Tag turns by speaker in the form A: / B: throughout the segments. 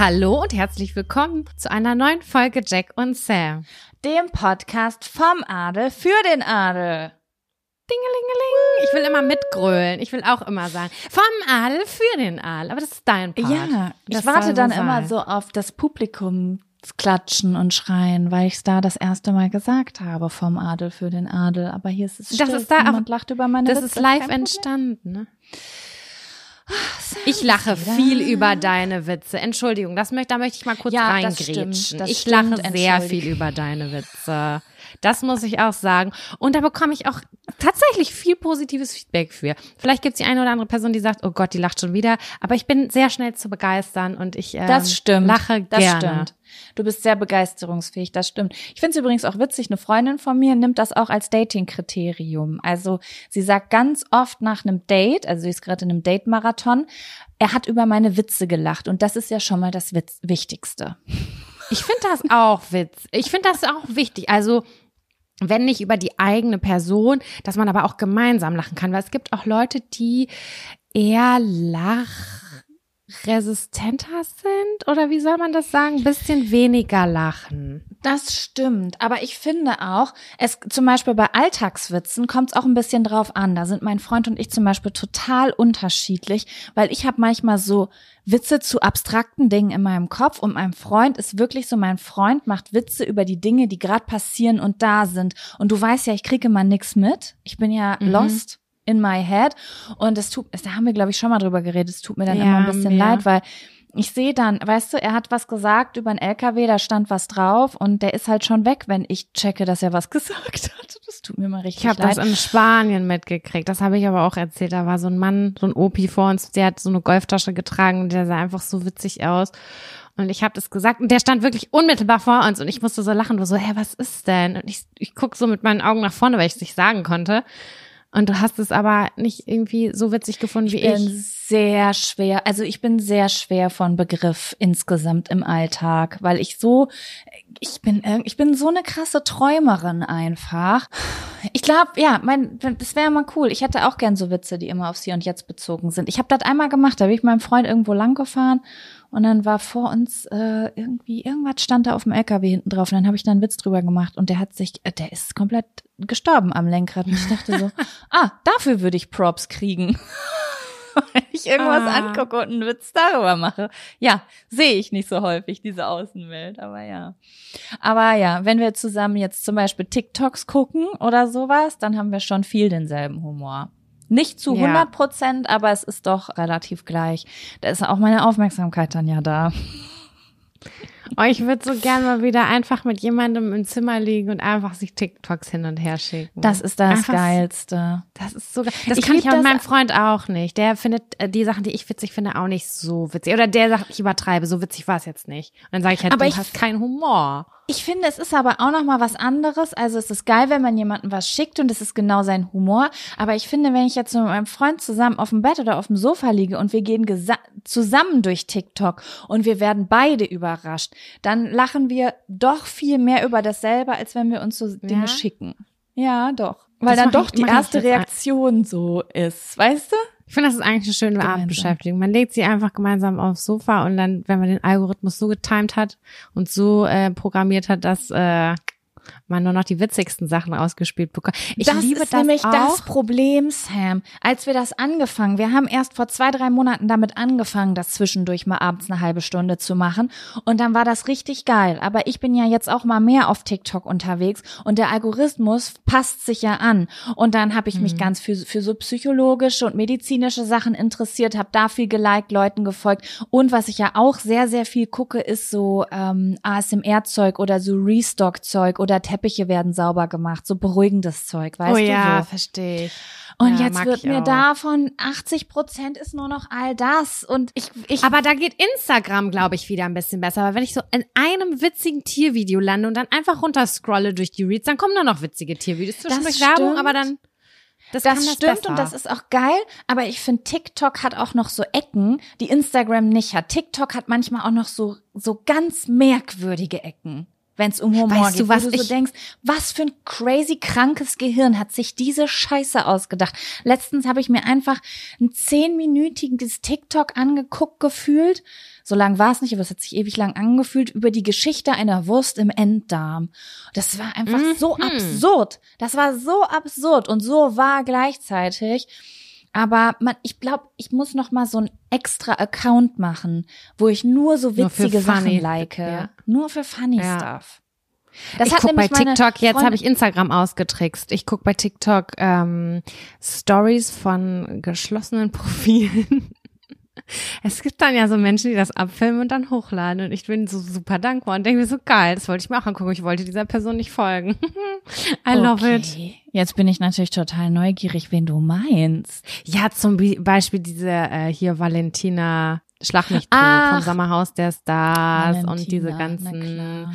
A: Hallo und herzlich willkommen zu einer neuen Folge Jack und Sam.
B: Dem Podcast vom Adel für den Adel.
A: Dingelingeling. Ich will immer mitgrölen. Ich will auch immer sagen, vom Adel für den Adel. Aber das ist dein Part.
B: Ja, ich
A: Das
B: warte
A: soll
B: dann
A: so
B: immer
A: sein.
B: so auf das Publikum klatschen und schreien, weil ich es da das erste Mal gesagt habe, vom Adel für den Adel. Aber hier ist es still.
A: Das ist da,
B: Niemand lacht über meine
A: Das
B: Witze.
A: ist live
B: Kein Problem.
A: entstanden, ne? Ich lache viel über deine Witze. Entschuldigung, da möchte ich mal kurz
B: Ja, das
A: reingrätschen.
B: stimmt,
A: Ich
B: stimmt,
A: lache sehr viel über deine Witze. Das muss ich auch sagen. Und da bekomme ich auch tatsächlich viel positives Feedback für. Vielleicht gibt es die eine oder andere Person, die sagt, oh Gott, die lacht schon wieder. Aber ich bin sehr schnell zu begeistern und ich
B: Das stimmt.
A: lache
B: Das
A: gerne.
B: stimmt. Du bist sehr begeisterungsfähig, das stimmt. Ich finde es übrigens auch witzig, eine Freundin von mir nimmt das auch als Dating-Kriterium. Also sie sagt ganz oft nach einem Date, also sie ist gerade in einem Date-Marathon, er hat über meine Witze gelacht und das ist ja schon mal das Wichtigste.
A: Ich finde das auch Ich finde das auch wichtig. Also wenn nicht über die eigene Person, dass man aber auch gemeinsam lachen kann. Weil es gibt auch Leute, die eher lachresistenter sind. Oder wie soll man das sagen? Ein bisschen weniger lachen.
B: Das stimmt, aber ich finde auch, zum Beispiel bei Alltagswitzen kommt es auch ein bisschen drauf an. Da sind mein Freund und ich zum Beispiel total unterschiedlich, weil ich habe manchmal so Witze zu abstrakten Dingen in meinem Kopf und mein Freund ist wirklich so, mein Freund macht Witze über die Dinge, die gerade passieren und da sind. Und du weißt ja, ich kriege immer nix mit. Ich bin ja lost in my head und da haben wir glaube ich schon mal drüber geredet, es tut mir dann immer ein bisschen leid, weil ich sehe dann, weißt du, er hat was gesagt über einen LKW, da stand was drauf und der ist halt schon weg, wenn ich checke, dass er was gesagt hat. Das tut mir mal richtig leid.
A: Ich habe das in Spanien mitgekriegt. Das habe ich aber auch erzählt. Da war so ein Mann, so ein Opi vor uns, der hat so eine Golftasche getragen und der sah einfach so witzig aus. Und ich habe das gesagt und der stand wirklich unmittelbar vor uns und ich musste so lachen, so, was ist denn? Und ich guck so mit meinen Augen nach vorne, weil ich es nicht sagen konnte. Und du hast es aber nicht irgendwie so witzig gefunden wie ich.
B: Ich bin sehr schwer von Begriff insgesamt im Alltag, weil ich bin so eine krasse Träumerin einfach. Ich glaube, ja, das wäre mal cool. Ich hätte auch gern so Witze, die immer aufs Hier und Jetzt bezogen sind. Ich habe das einmal gemacht, da bin ich mit meinem Freund irgendwo lang gefahren und dann war vor uns irgendwas stand da auf dem LKW hinten drauf und dann habe ich da einen Witz drüber gemacht und der ist komplett gestorben am Lenkrad und ich dachte so, dafür würde ich Props kriegen. Wenn ich irgendwas angucke und einen Witz darüber mache. Ja, sehe ich nicht so häufig, diese Außenwelt, aber ja. Aber ja, wenn wir zusammen jetzt zum Beispiel TikToks gucken oder sowas, dann haben wir schon viel denselben Humor. Nicht zu 100%, aber es ist doch relativ gleich. Da ist auch meine Aufmerksamkeit dann ja da.
A: Oh, ich würde so gern mal wieder einfach mit jemandem im Zimmer liegen und einfach sich TikToks hin und her schicken.
B: Das ist das
A: einfach
B: Geilste.
A: Das ist so geil. Das kann ich auch mit meinem Freund auch nicht. Der findet die Sachen, die ich witzig finde, auch nicht so witzig. Oder der sagt, ich übertreibe, so witzig war es jetzt nicht. Und dann sage ich halt, du hast keinen Humor.
B: Ich finde, es ist aber auch noch mal was anderes. Also es ist geil, wenn man jemandem was schickt und es ist genau sein Humor. Aber ich finde, wenn ich jetzt mit meinem Freund zusammen auf dem Bett oder auf dem Sofa liege und wir gehen zusammen durch TikTok und wir werden beide überrascht, dann lachen wir doch viel mehr über dasselbe, als wenn wir uns so Dinge schicken. Ja, doch. Weil dann doch die erste Reaktion so ist, weißt du?
A: Ich finde, das ist eigentlich eine schöne Abendbeschäftigung. Man legt sie einfach gemeinsam aufs Sofa und dann, wenn man den Algorithmus so getimed hat und so programmiert hat, dass man nur noch die witzigsten Sachen ausgespielt bekommt.
B: Das ist nämlich das Problem, Sam. Als wir haben erst vor 2-3 Monaten damit angefangen, das zwischendurch mal abends eine halbe Stunde zu machen. Und dann war das richtig geil. Aber ich bin ja jetzt auch mal mehr auf TikTok unterwegs und der Algorithmus passt sich ja an. Und dann habe ich mich ganz für so psychologische und medizinische Sachen interessiert, habe da viel geliked, Leuten gefolgt. Und was ich ja auch sehr, sehr viel gucke, ist so ASMR-Zeug oder so Restock-Zeug oder Teppiche werden sauber gemacht, so beruhigendes Zeug, weißt du?
A: Oh ja,
B: so.
A: verstehe ich.
B: Und jetzt wird mir davon 80% ist nur noch all das und ich.
A: Aber da geht Instagram, glaube ich, wieder ein bisschen besser. Aber wenn ich so in einem witzigen Tiervideo lande und dann einfach runterscrolle durch die Reels, dann kommen da noch witzige Tiervideos zwischendurch Werbung, aber dann das stimmt besser.
B: Und das ist auch geil, aber ich finde, TikTok hat auch noch so Ecken, die Instagram nicht hat. TikTok hat manchmal auch noch so ganz merkwürdige Ecken. wenn es um Humor
A: Weißt
B: geht,
A: du, was
B: wo du so denkst, was für ein crazy krankes Gehirn hat sich diese Scheiße ausgedacht. Letztens habe ich mir einfach ein 10-minütiges TikTok angeguckt gefühlt. So lang war es nicht, aber es hat sich ewig lang angefühlt, über die Geschichte einer Wurst im Enddarm. Das war einfach so absurd. Das war so absurd und so wahr gleichzeitig. Aber ich glaube, ich muss noch mal so einen extra Account machen, wo ich nur so witzige Sachen like.
A: Ja.
B: Nur für funny Stuff. Das
A: ich gucke bei TikTok, jetzt habe ich Instagram ausgetrickst. Ich gucke bei TikTok Stories von geschlossenen Profilen. Es gibt dann ja so Menschen, die das abfilmen und dann hochladen und ich bin so super dankbar und denke mir so, geil, das wollte ich mir auch angucken. Ich wollte dieser Person nicht folgen. I love it.
B: Jetzt bin ich natürlich total neugierig, wen du meinst.
A: Ja, zum Beispiel diese hier Valentina Schlag mich tot vom Sommerhaus der Stars
B: Valentina,
A: und diese ganzen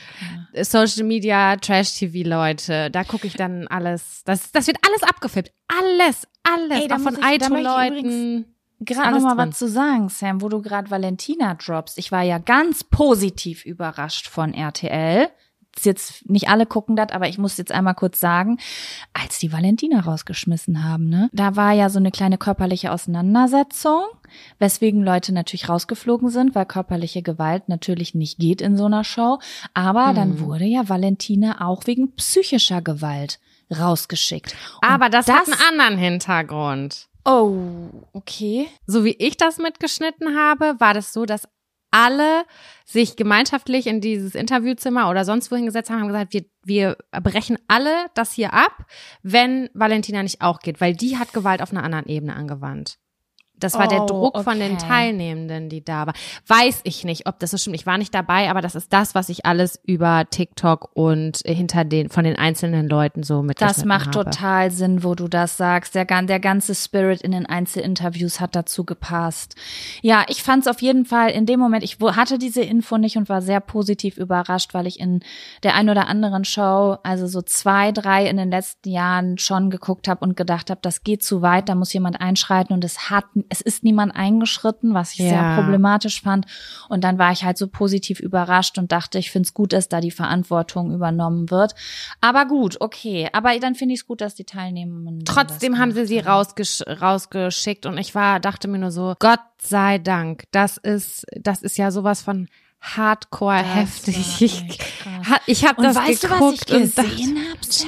A: Social Media, Trash-TV-Leute. Da gucke ich dann alles. Das wird alles abgefilmt. Alles.
B: Ey,
A: auch von Aito-Leuten.
B: Gerade noch mal was zu sagen, Sam, wo du gerade Valentina droppst. Ich war ja ganz positiv überrascht von RTL. Jetzt nicht alle gucken das, aber ich muss jetzt einmal kurz sagen, als die Valentina rausgeschmissen haben, ne, da war ja so eine kleine körperliche Auseinandersetzung, weswegen Leute natürlich rausgeflogen sind, weil körperliche Gewalt natürlich nicht geht in so einer Show. Aber dann wurde ja Valentina auch wegen psychischer Gewalt rausgeschickt.
A: Aber das hat einen anderen Hintergrund.
B: Oh, okay.
A: So wie ich das mitgeschnitten habe, war das so, dass alle sich gemeinschaftlich in dieses Interviewzimmer oder sonst wohin gesetzt haben und gesagt, wir brechen alle das hier ab, wenn Valentina nicht auch geht, weil die hat Gewalt auf einer anderen Ebene angewandt. Das war der Druck von den Teilnehmenden, die da war. Weiß ich nicht, ob das so stimmt. Ich war nicht dabei, aber das ist das, was ich alles über TikTok und von den einzelnen Leuten so mitgeschnitten habe.
B: Das macht total Sinn, wo du das sagst. Der ganze Spirit in den Einzelinterviews hat dazu gepasst. Ja, ich fand es auf jeden Fall in dem Moment, ich hatte diese Info nicht und war sehr positiv überrascht, weil ich in der ein oder anderen Show, also so 2, 3 in den letzten Jahren schon geguckt habe und gedacht habe, das geht zu weit, da muss jemand einschreiten und es ist niemand eingeschritten, was ich sehr problematisch fand. Und dann war ich halt so positiv überrascht und dachte, ich finde es gut, dass da die Verantwortung übernommen wird. Aber gut, okay. Aber dann finde ich es gut, dass die Teilnehmenden
A: trotzdem haben sie rausgeschickt und ich dachte mir nur so, Gott sei Dank, das ist ja sowas von Hardcore heftig. Ich habe das
B: weißt
A: geguckt
B: du, was ich gesehen habe, Sam?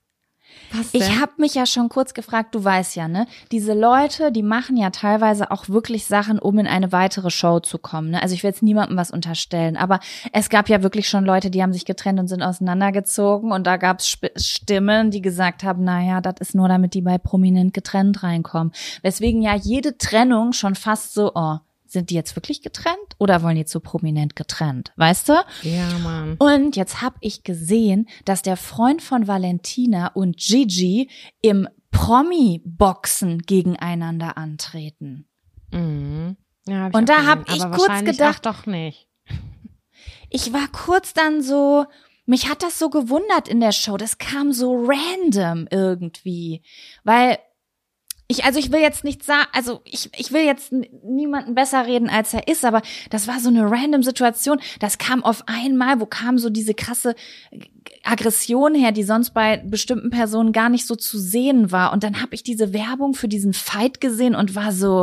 B: Ich habe mich ja schon kurz gefragt, du weißt ja, ne? Diese Leute, die machen ja teilweise auch wirklich Sachen, um in eine weitere Show zu kommen, ne? Also ich will jetzt niemandem was unterstellen, aber es gab ja wirklich schon Leute, die haben sich getrennt und sind auseinandergezogen und da gab es Stimmen, die gesagt haben, naja, das ist nur, damit die bei Prominent getrennt reinkommen. Weswegen ja jede Trennung schon fast so, sind die jetzt wirklich getrennt oder wollen die zu Prominent getrennt? Weißt du?
A: Ja, Mann.
B: Und jetzt habe ich gesehen, dass der Freund von Valentina und Gigi im Promi-Boxen gegeneinander antreten.
A: Mhm. Ja,
B: und da habe ich kurz gedacht,
A: doch nicht.
B: Ich war kurz dann so, mich hat das so gewundert in der Show. Das kam so random irgendwie, weil ich will jetzt nicht sagen, also ich will jetzt niemanden besser reden, als er ist, aber das war so eine random Situation. Das kam auf einmal, wo kam so diese krasse Aggression her, die sonst bei bestimmten Personen gar nicht so zu sehen war. Und dann habe ich diese Werbung für diesen Fight gesehen und war so,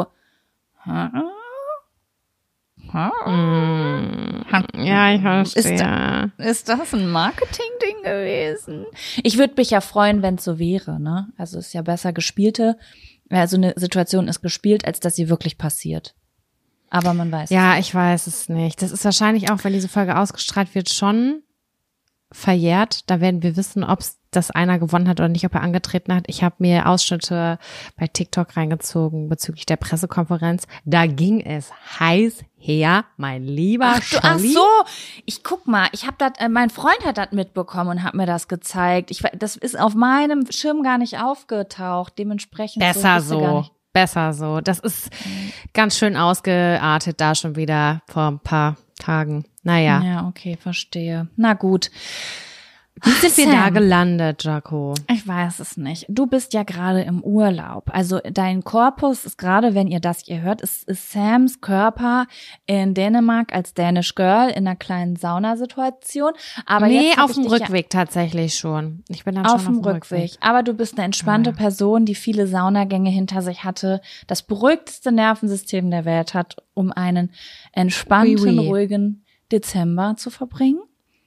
A: ja, ich verstehe.
B: Ist das ein Marketing-Ding gewesen? Ich würde mich ja freuen, wenn es so wäre, ne? Also ist ja besser so eine Situation ist gespielt, als dass sie wirklich passiert. Aber man weiß.
A: Ja, ich weiß es nicht. Das ist wahrscheinlich auch, wenn diese Folge ausgestrahlt wird, schon verjährt. Da werden wir wissen, ob das einer gewonnen hat oder nicht, ob er angetreten hat. Ich habe mir Ausschnitte bei TikTok reingezogen bezüglich der Pressekonferenz. Da ging es heiß her, mein lieber Scholli.
B: Ach so, ich guck mal, mein Freund hat das mitbekommen und hat mir das gezeigt. Das ist auf meinem Schirm gar nicht aufgetaucht, dementsprechend.
A: Besser so. Das ist ganz schön ausgeartet da schon wieder vor ein paar Tagen. Naja.
B: Ja, okay, verstehe. Na gut.
A: Wie sind wir
B: Sam.
A: da gelandet, Jaco?
B: Ich weiß es nicht. Du bist ja gerade im Urlaub. Also dein Korpus ist gerade, wenn ihr das hier hört, ist Sams Körper in Dänemark als Danish Girl in einer kleinen Saunasituation. Aber
A: Nee,
B: jetzt hab
A: auf dem
B: ich dich
A: Rückweg tatsächlich schon. Ich bin dann
B: auf
A: schon
B: dem Rückweg. Aber du bist eine entspannte Person, die viele Saunagänge hinter sich hatte, das beruhigteste Nervensystem der Welt hat, um einen entspannten,
A: Oui, oui.
B: ruhigen Dezember zu verbringen.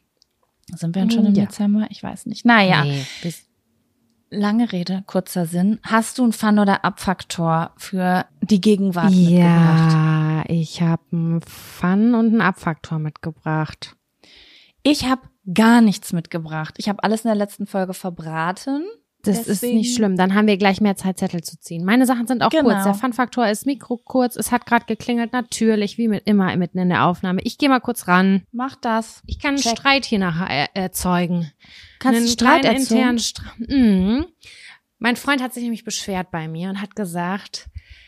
B: Sind wir denn schon im
A: Ja.
B: Dezember? Ich weiß nicht. Naja,
A: Nee,
B: lange Rede, kurzer Sinn. Hast du einen Fun- oder Abfaktor für die Gegenwart mitgebracht?
A: ja, ich habe einen Fun- und einen Abfaktor mitgebracht.
B: Ich habe gar nichts mitgebracht. Ich habe alles in der letzten Folge verbraten.
A: Das ist
B: Deswegen-
A: nicht schlimm. Dann haben wir gleich mehr Zeit, Zettel zu ziehen. Meine Sachen sind auch
B: Genau.
A: kurz. Der Fun-Faktor ist Mikro kurz. Es hat gerade geklingelt. Natürlich, wie mit immer mitten in der Aufnahme. Ich gehe mal kurz ran.
B: Mach das.
A: Ich kann einen
B: Check.
A: Streit hier nachher erzeugen.
B: Kannst
A: Einen
B: du Streit
A: kleinen
B: erzeugen?
A: internen Streit. Mein Freund hat sich nämlich beschwert bei mir und hat gesagt,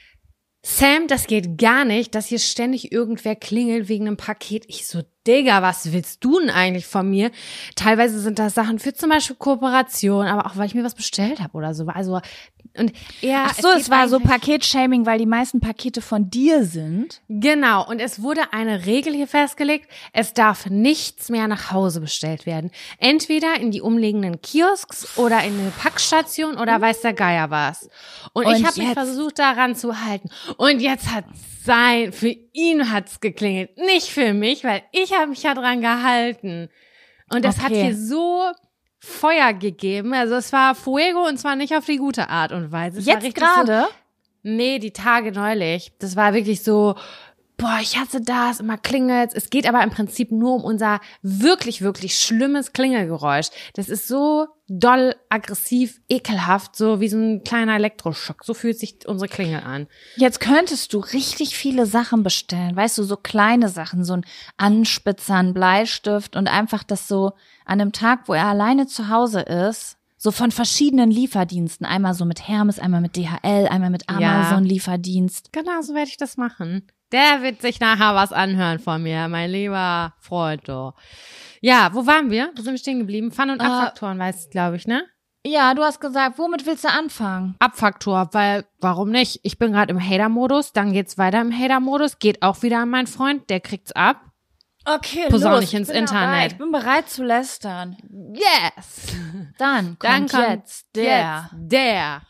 A: Sam, das geht gar nicht, dass hier ständig irgendwer klingelt wegen einem Paket. Ich so, Digga, was willst du denn eigentlich von mir? Teilweise sind das Sachen für zum Beispiel Kooperation, aber auch weil ich mir was bestellt habe oder so. Also, und er.
B: Ach so, es war so Paketshaming, weil die meisten Pakete von dir sind.
A: Genau, und es wurde eine Regel hier festgelegt, es darf nichts mehr nach Hause bestellt werden. Entweder in die umliegenden Kiosks oder in eine Packstation oder weiß der Geier was. Und ich
B: Und
A: habe mich
B: jetzt-
A: versucht, daran zu halten. Und jetzt für ihn hat's geklingelt, nicht für mich, weil ich habe mich ja dran gehalten. Und das hat
B: Okay.
A: hier so Feuer gegeben. Also es war Fuego und zwar nicht auf die gute Art und Weise. Es war
B: Jetzt
A: richtig so,
B: gerade?
A: Nee, die Tage neulich. Das war wirklich so, boah, ich hasse das, immer klingelt's. Es geht aber im Prinzip nur um unser wirklich, wirklich schlimmes Klingelgeräusch. Das ist so doll, aggressiv, ekelhaft, so wie so ein kleiner Elektroschock. So fühlt sich unsere Klingel an.
B: Jetzt könntest du richtig viele Sachen bestellen. Weißt du, so kleine Sachen, so ein Anspitzer, ein Bleistift und einfach das so an einem Tag, wo er alleine zu Hause ist, so von verschiedenen Lieferdiensten. Einmal so mit Hermes, einmal mit DHL, einmal mit Amazon-Lieferdienst.
A: Genau, so werde ich das machen. Der wird sich nachher was anhören von mir, mein lieber Freund. Du. Ja, wo waren wir? Wo sind wir stehen geblieben? Fun- und Abfaktoren, weißt du, glaube ich, ne?
B: Ja, du hast gesagt, womit willst du anfangen?
A: Abfaktor, weil, warum nicht? Ich bin gerade im Hater-Modus, dann geht's weiter im Hater-Modus, geht auch wieder an meinen Freund, der kriegt's ab.
B: Okay,
A: Posaun
B: los.
A: nicht ins
B: Ich bin
A: Internet.
B: dabei. Ich bin bereit zu lästern.
A: Yes!
B: Dann
A: Dann
B: kommt
A: kommt
B: jetzt der
A: der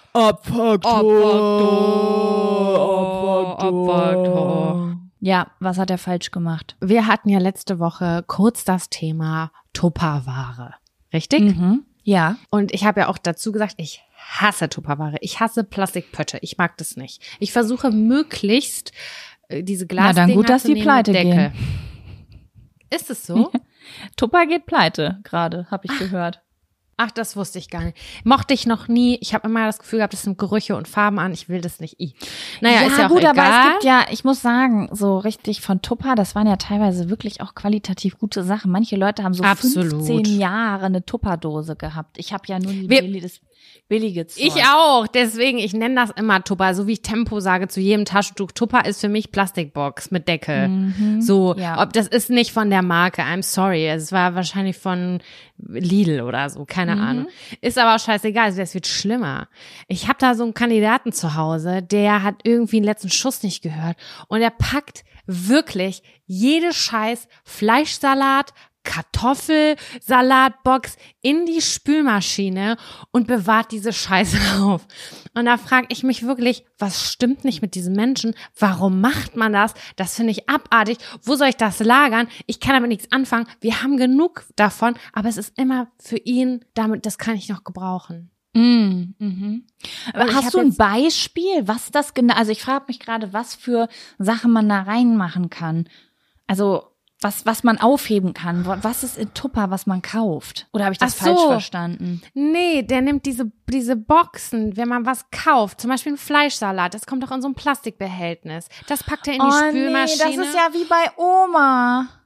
A: Abfaktor.
B: Ja, was hat er falsch gemacht?
A: Wir hatten ja letzte Woche kurz das Thema Tupperware, richtig?
B: Mhm. Ja.
A: Und ich habe ja auch dazu gesagt, ich hasse Tupperware. Ich hasse Plastikpötte. Ich mag das nicht. Ich versuche möglichst diese Glasdinger
B: dann gut, dass
A: zu
B: die
A: nehmen
B: pleite
A: mit Deckel.
B: gehen.
A: Ist es so?
B: Tupper geht pleite, gerade, habe ich gehört.
A: Ach, das wusste ich gar nicht. Mochte ich noch nie. Ich habe immer das Gefühl gehabt, das sind Gerüche und Farben an. Ich will das nicht. Naja, ist ja auch
B: gut,
A: egal.
B: aber es gibt ja, ich muss sagen, so richtig von Tupper, das waren ja teilweise wirklich auch qualitativ gute Sachen. Manche Leute haben so
A: Absolut.
B: 15 Jahre eine Tupperdose gehabt. Ich habe ja nur das billige Zeug.
A: Ich auch. Deswegen, ich nenne das immer Tupper. So wie ich Tempo sage zu jedem Taschentuch. Tupper ist für mich Plastikbox mit Deckel. So,
B: ja.
A: ob das ist nicht von der Marke. I'm sorry. Es war wahrscheinlich von Lidl oder so. Keine Ahnung. Ist aber auch scheißegal. Es wird schlimmer. Ich habe da so einen Kandidaten zu Hause, der hat irgendwie den letzten Schuss nicht gehört. Und er packt wirklich jede scheiß Fleischsalat, Kartoffelsalatbox in die Spülmaschine und bewahrt diese Scheiße auf. Und da frage ich mich wirklich, was stimmt nicht mit diesen Menschen? Warum macht man das? Das finde ich abartig. Wo soll ich das lagern? Ich kann damit nichts anfangen. Wir haben genug davon, aber es ist immer für ihn, das kann ich noch gebrauchen.
B: Aber
A: ich
B: hast
A: hab
B: du ein
A: jetzt-
B: Beispiel, was das genau, also ich frage mich gerade, was für Sachen man da reinmachen kann. Also was man aufheben kann. Was ist in Tupper, was man kauft? Oder habe ich das
A: Ach so.
B: falsch verstanden?
A: Nee, der nimmt diese Boxen, wenn man was kauft, zum Beispiel einen Fleischsalat, das kommt doch in so ein Plastikbehältnis. Das packt er in die Spülmaschine.
B: Nee, das ist ja wie bei Oma.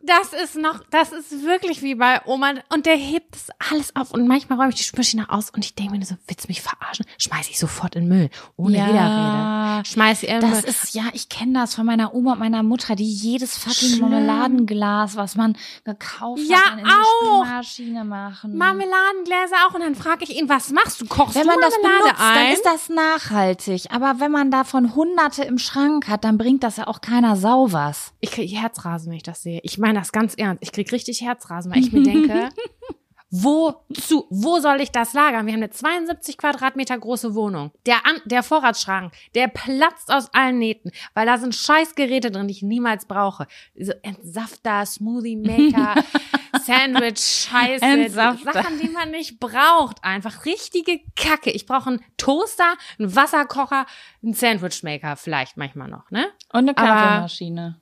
A: das ist wirklich wie bei Oma und der hebt das alles auf und manchmal räume ich die Spülmaschine aus und ich denke mir so, willst du mich verarschen? Schmeiß ich sofort in Müll, ohne Widerrede. Schmeiß sie in Müll.
B: Das ist, ja, ich kenne das von meiner Oma und meiner Mutter, die jedes fucking Marmeladenglas, was man gekauft hat, dann in die Spülmaschine machen.
A: Marmeladengläser auch und dann frage ich ihn, was machst du? Kochst
B: wenn
A: du
B: man das
A: Marmelade
B: benutzt,
A: ein?
B: dann ist das nachhaltig. Aber wenn man davon Hunderte im Schrank hat, dann bringt das ja auch keiner Sau was.
A: Ich kriege Herzrasen, wenn ich das sehe. Ich meine das ganz ernst. Ich kriege richtig Herzrasen, weil ich mir denke, wo soll ich das lagern? Wir haben eine 72 Quadratmeter große Wohnung. Der Vorratsschrank, der platzt aus allen Nähten, weil da sind Scheißgeräte drin, die ich niemals brauche. So Entsafter, Smoothie Maker, Sandwich, Scheiße, Sachen, die man nicht braucht. Einfach richtige Kacke. Ich brauche einen Toaster, einen Wasserkocher, einen Sandwich Maker vielleicht manchmal noch, ne?
B: Und eine Kaffeemaschine.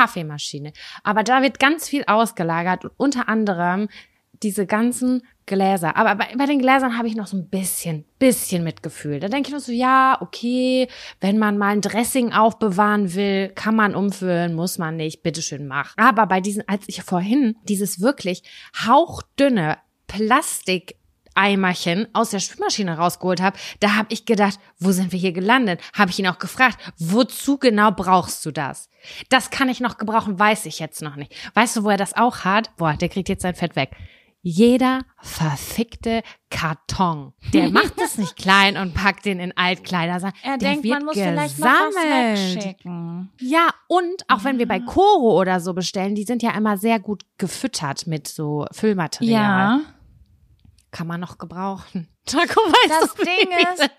A: Aber da wird ganz viel ausgelagert und unter anderem diese ganzen Gläser. Aber bei den Gläsern habe ich noch so ein bisschen Mitgefühl. Da denke ich noch so, ja, okay, wenn man mal ein Dressing aufbewahren will, kann man umfüllen, muss man nicht, bitteschön, mach. Aber bei diesen, als ich vorhin dieses wirklich hauchdünne Plastikeimerchen aus der Spülmaschine rausgeholt habe, da habe ich gedacht, wo sind wir hier gelandet? Habe ich ihn auch gefragt, wozu genau brauchst du das? Das kann ich noch gebrauchen, weiß ich jetzt noch nicht. Weißt du, wo er das auch hat? Boah, der kriegt jetzt sein Fett weg. Jeder verfickte Karton. Der macht es nicht klein und packt den in Altkleider.
B: Er denkt, man muss vielleicht noch was wegschicken.
A: Ja, und auch wenn wir bei Koro oder so bestellen, die sind ja immer sehr gut gefüttert mit so Füllmaterial.
B: Ja.
A: Kann man noch gebrauchen. Jaco, weißt
B: das
A: du,
B: Ding ist,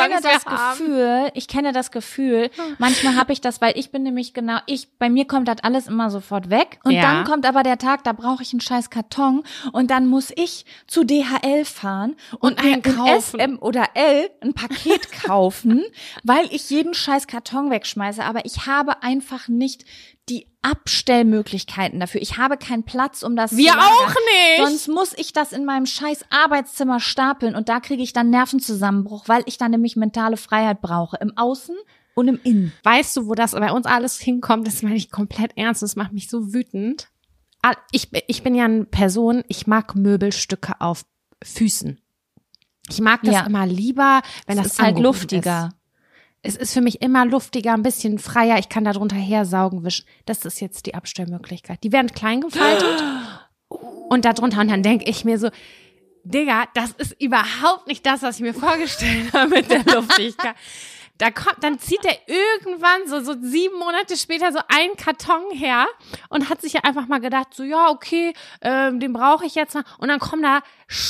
B: ich kenne das Gefühl, manchmal habe ich das, weil ich bin nämlich bei mir kommt das alles immer sofort weg und dann kommt aber der Tag, da brauche ich einen scheiß Karton und dann muss ich zu DHL fahren und in SM oder L ein Paket kaufen, weil ich jeden scheiß Karton wegschmeiße, aber ich habe einfach nicht die Abstellmöglichkeiten dafür. Ich habe keinen Platz, um das
A: Wir
B: zu lagern.
A: auch nicht!
B: Sonst muss ich das in meinem scheiß Arbeitszimmer stapeln und da kriege ich dann Nervenzusammenbruch, weil ich dann nämlich mentale Freiheit brauche. Im Außen und im Innen.
A: Weißt du, wo das bei uns alles hinkommt? Das meine ich komplett ernst. Das macht mich so wütend. Ich bin ja eine Person, ich mag Möbelstücke auf Füßen. Ich mag das immer lieber, wenn das
B: ist halt luftiger.
A: Es ist für mich immer luftiger, ein bisschen freier. Ich kann da drunter hersaugen, wischen. Das ist jetzt die Abstellmöglichkeit. Die werden klein gefaltet und da drunter. Und dann denke ich mir so, Digga, das ist überhaupt nicht das, was ich mir vorgestellt habe mit der Luftigkeit. Dann zieht er irgendwann so 7 Monate später so einen Karton her und hat sich ja einfach mal gedacht, so ja, okay, den brauche ich jetzt mal. Und dann kommen da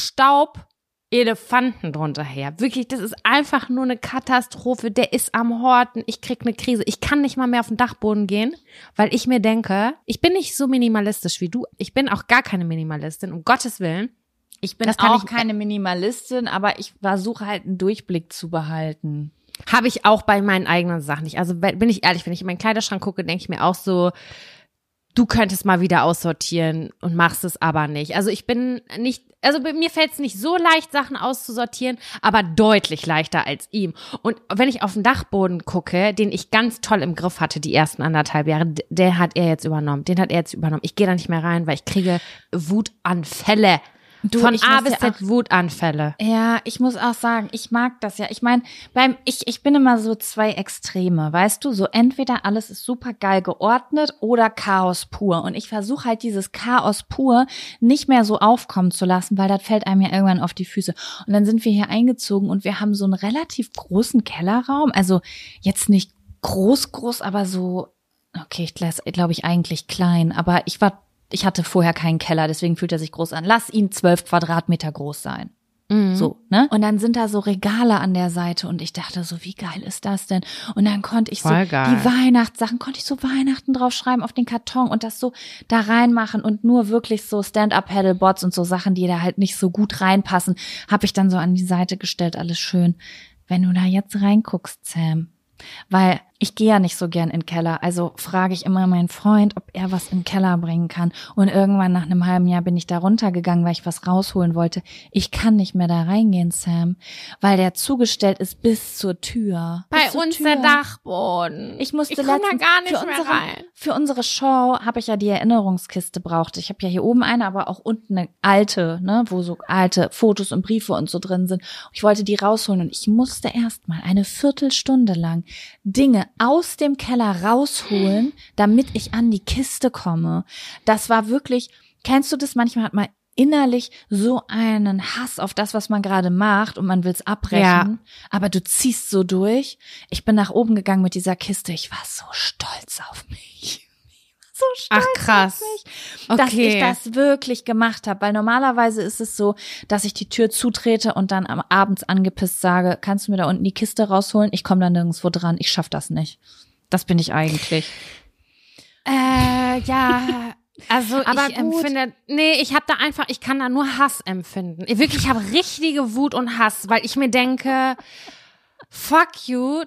A: Elefanten drunter her. Wirklich, das ist einfach nur eine Katastrophe. Der ist am Horten. Ich krieg eine Krise. Ich kann nicht mal mehr auf den Dachboden gehen, weil ich mir denke, ich bin nicht so minimalistisch wie du. Ich bin auch gar keine Minimalistin, um Gottes Willen.
B: Ich bin auch keine Minimalistin, aber ich versuche halt einen Durchblick zu behalten.
A: Habe ich auch bei meinen eigenen Sachen nicht. Also bin ich ehrlich, wenn ich in meinen Kleiderschrank gucke, denke ich mir auch so, du könntest mal wieder aussortieren und machst es aber nicht. Also mir fällt es nicht so leicht, Sachen auszusortieren, aber deutlich leichter als ihm. Und wenn ich auf den Dachboden gucke, den ich ganz toll im Griff hatte, die ersten 1,5 Jahre, den hat er jetzt übernommen. Ich gehe da nicht mehr rein, weil ich kriege Wutanfälle. Von A bis Z Wutanfälle.
B: Ja, ich muss auch sagen, ich mag das ja. Ich meine, ich bin immer so 2 Extreme, weißt du? So entweder alles ist super geil geordnet oder Chaos pur. Und ich versuche halt dieses Chaos pur nicht mehr so aufkommen zu lassen, weil das fällt einem ja irgendwann auf die Füße. Und dann sind wir hier eingezogen und wir haben so einen relativ großen Kellerraum. Also jetzt nicht groß, aber so, okay, ich glaube ich eigentlich klein, aber ich hatte vorher keinen Keller, deswegen fühlt er sich groß an. Lass ihn 12 Quadratmeter groß sein. Mhm. So, ne? Und dann sind da so Regale an der Seite und ich dachte so, wie geil ist das denn? Und dann konnte ich die Weihnachtssachen, Weihnachten draufschreiben auf den Karton und das so da reinmachen und nur wirklich so Stand-Up-Paddleboards und so Sachen, die da halt nicht so gut reinpassen, habe ich dann so an die Seite gestellt, alles schön. Wenn du da jetzt reinguckst, Sam, weil Ich gehe ja nicht so gern in den Keller, also frage ich immer meinen Freund, ob er was in den Keller bringen kann. Und irgendwann nach einem halben Jahr bin ich da runtergegangen, weil ich was rausholen wollte. Ich kann nicht mehr da reingehen, Sam, weil der zugestellt ist bis zur Tür.
A: Bei uns der Dachboden.
B: Ich musste
A: komme da gar nicht
B: für
A: mehr rein.
B: Für unsere Show habe ich ja die Erinnerungskiste braucht. Ich habe ja hier oben eine, aber auch unten eine alte, ne, wo so alte Fotos und Briefe und so drin sind. Ich wollte die rausholen und ich musste erstmal eine Viertelstunde lang Dinge aus dem Keller rausholen, damit ich an die Kiste komme. Das war wirklich, kennst du das? Manchmal hat man innerlich so einen Hass auf das, was man gerade macht und man will's abbrechen, aber du ziehst so durch. Ich bin nach oben gegangen mit dieser Kiste. Ich war so stolz auf mich. So stolz
A: krass.
B: auf mich, dass ich das wirklich gemacht habe. Weil normalerweise ist es so, dass ich die Tür zutrete und dann abends angepisst sage, kannst du mir da unten die Kiste rausholen? Ich komme da nirgendwo dran. Ich schaff das nicht. Das bin ich eigentlich.
A: Ja, also
B: Aber
A: ich empfinde, ich kann da nur Hass empfinden. Ich habe richtige Wut und Hass, weil ich mir denke, fuck you,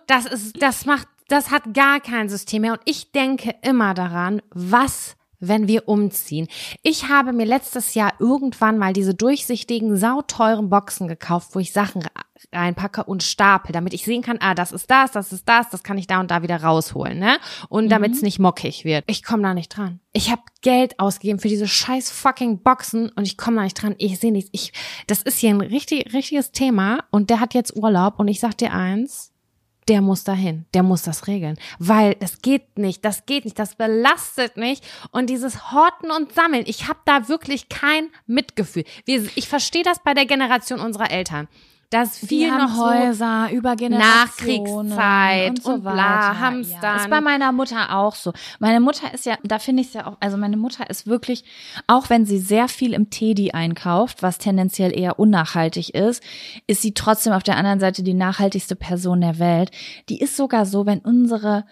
A: das hat gar kein System mehr. Und ich denke immer daran, was, wenn wir umziehen. Ich habe mir letztes Jahr irgendwann mal diese durchsichtigen, sauteuren Boxen gekauft, wo ich Sachen reinpacke und stapel, damit ich sehen kann, das ist das kann ich da und da wieder rausholen, ne? Und damit es nicht mockig wird. Ich komme da nicht dran. Ich habe Geld ausgegeben für diese scheiß fucking Boxen und ich komme da nicht dran. Ich sehe nichts. Das ist hier ein richtiges Thema und der hat jetzt Urlaub und ich sag dir eins, der muss dahin, der muss das regeln, weil das geht nicht, das belastet mich und dieses Horten und Sammeln, ich habe da wirklich kein Mitgefühl. Ich verstehe das bei der Generation unserer Eltern, dass viel noch
B: Häuser
A: so
B: über Generationen
A: Nachkriegszeit
B: und so
A: bla,
B: weiter.
A: Hamstern.
B: Ja, ist bei meiner Mutter auch so. Meine Mutter ist ja, da finde ich es ja auch, also meine Mutter ist wirklich, auch wenn sie sehr viel im Teddy einkauft, was tendenziell eher unnachhaltig ist sie trotzdem auf der anderen Seite die nachhaltigste Person der Welt. Die ist sogar so, wenn unsere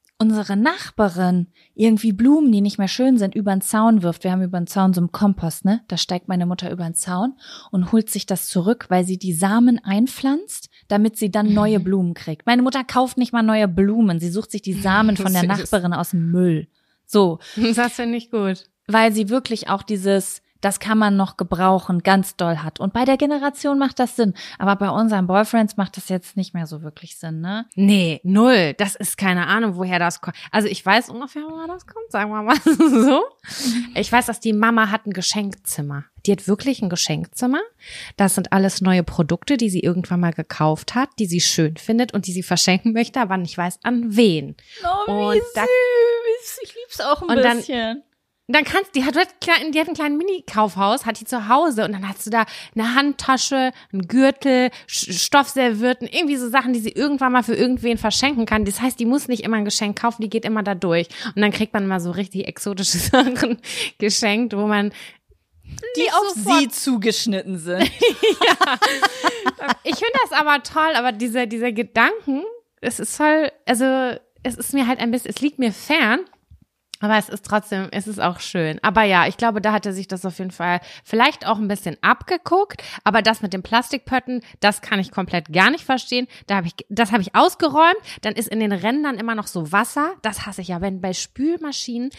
B: Nachbarin irgendwie Blumen, die nicht mehr schön sind, über den Zaun wirft. Wir haben über den Zaun so einen Kompost, ne? Da steigt meine Mutter über den Zaun und holt sich das zurück, weil sie die Samen einpflanzt, damit sie dann neue Blumen kriegt. Meine Mutter kauft nicht mal neue Blumen. Sie sucht sich die Samen von der Nachbarin aus dem Müll. So.
A: Das finde ich gut.
B: Weil sie wirklich auch das kann man noch gebrauchen, ganz doll hat. Und bei der Generation macht das Sinn. Aber bei unseren Boyfriends macht das jetzt nicht mehr so wirklich Sinn, ne?
A: Nee, null. Das ist keine Ahnung, woher das kommt. Also ich weiß ungefähr, woher das kommt, sagen wir mal so. Ich weiß, dass die Mama hat ein Geschenkzimmer. Die hat wirklich ein Geschenkzimmer. Das sind alles neue Produkte, die sie irgendwann mal gekauft hat, die sie schön findet und die sie verschenken möchte, aber nicht weiß, an wen.
B: Oh, wie süß. Ich lieb's auch ein bisschen.
A: Dann die hat ein kleines Mini-Kaufhaus, hat die zu Hause und dann hast du da eine Handtasche, einen Gürtel, Stoffservietten, irgendwie so Sachen, die sie irgendwann mal für irgendwen verschenken kann. Das heißt, die muss nicht immer ein Geschenk kaufen, die geht immer da durch. Und dann kriegt man mal so richtig exotische Sachen geschenkt, wo man
B: die auf sie zugeschnitten sind.
A: Ja. Ich finde das aber toll, aber dieser Gedanken, es ist toll, also es ist mir halt ein bisschen, es liegt mir fern. Aber es ist auch schön. Aber ja, ich glaube, da hat er sich das auf jeden Fall vielleicht auch ein bisschen abgeguckt. Aber das mit den Plastikpötten, das kann ich komplett gar nicht verstehen. Das habe ich ausgeräumt. Dann ist in den Rändern immer noch so Wasser. Das hasse ich ja, wenn bei Spülmaschenen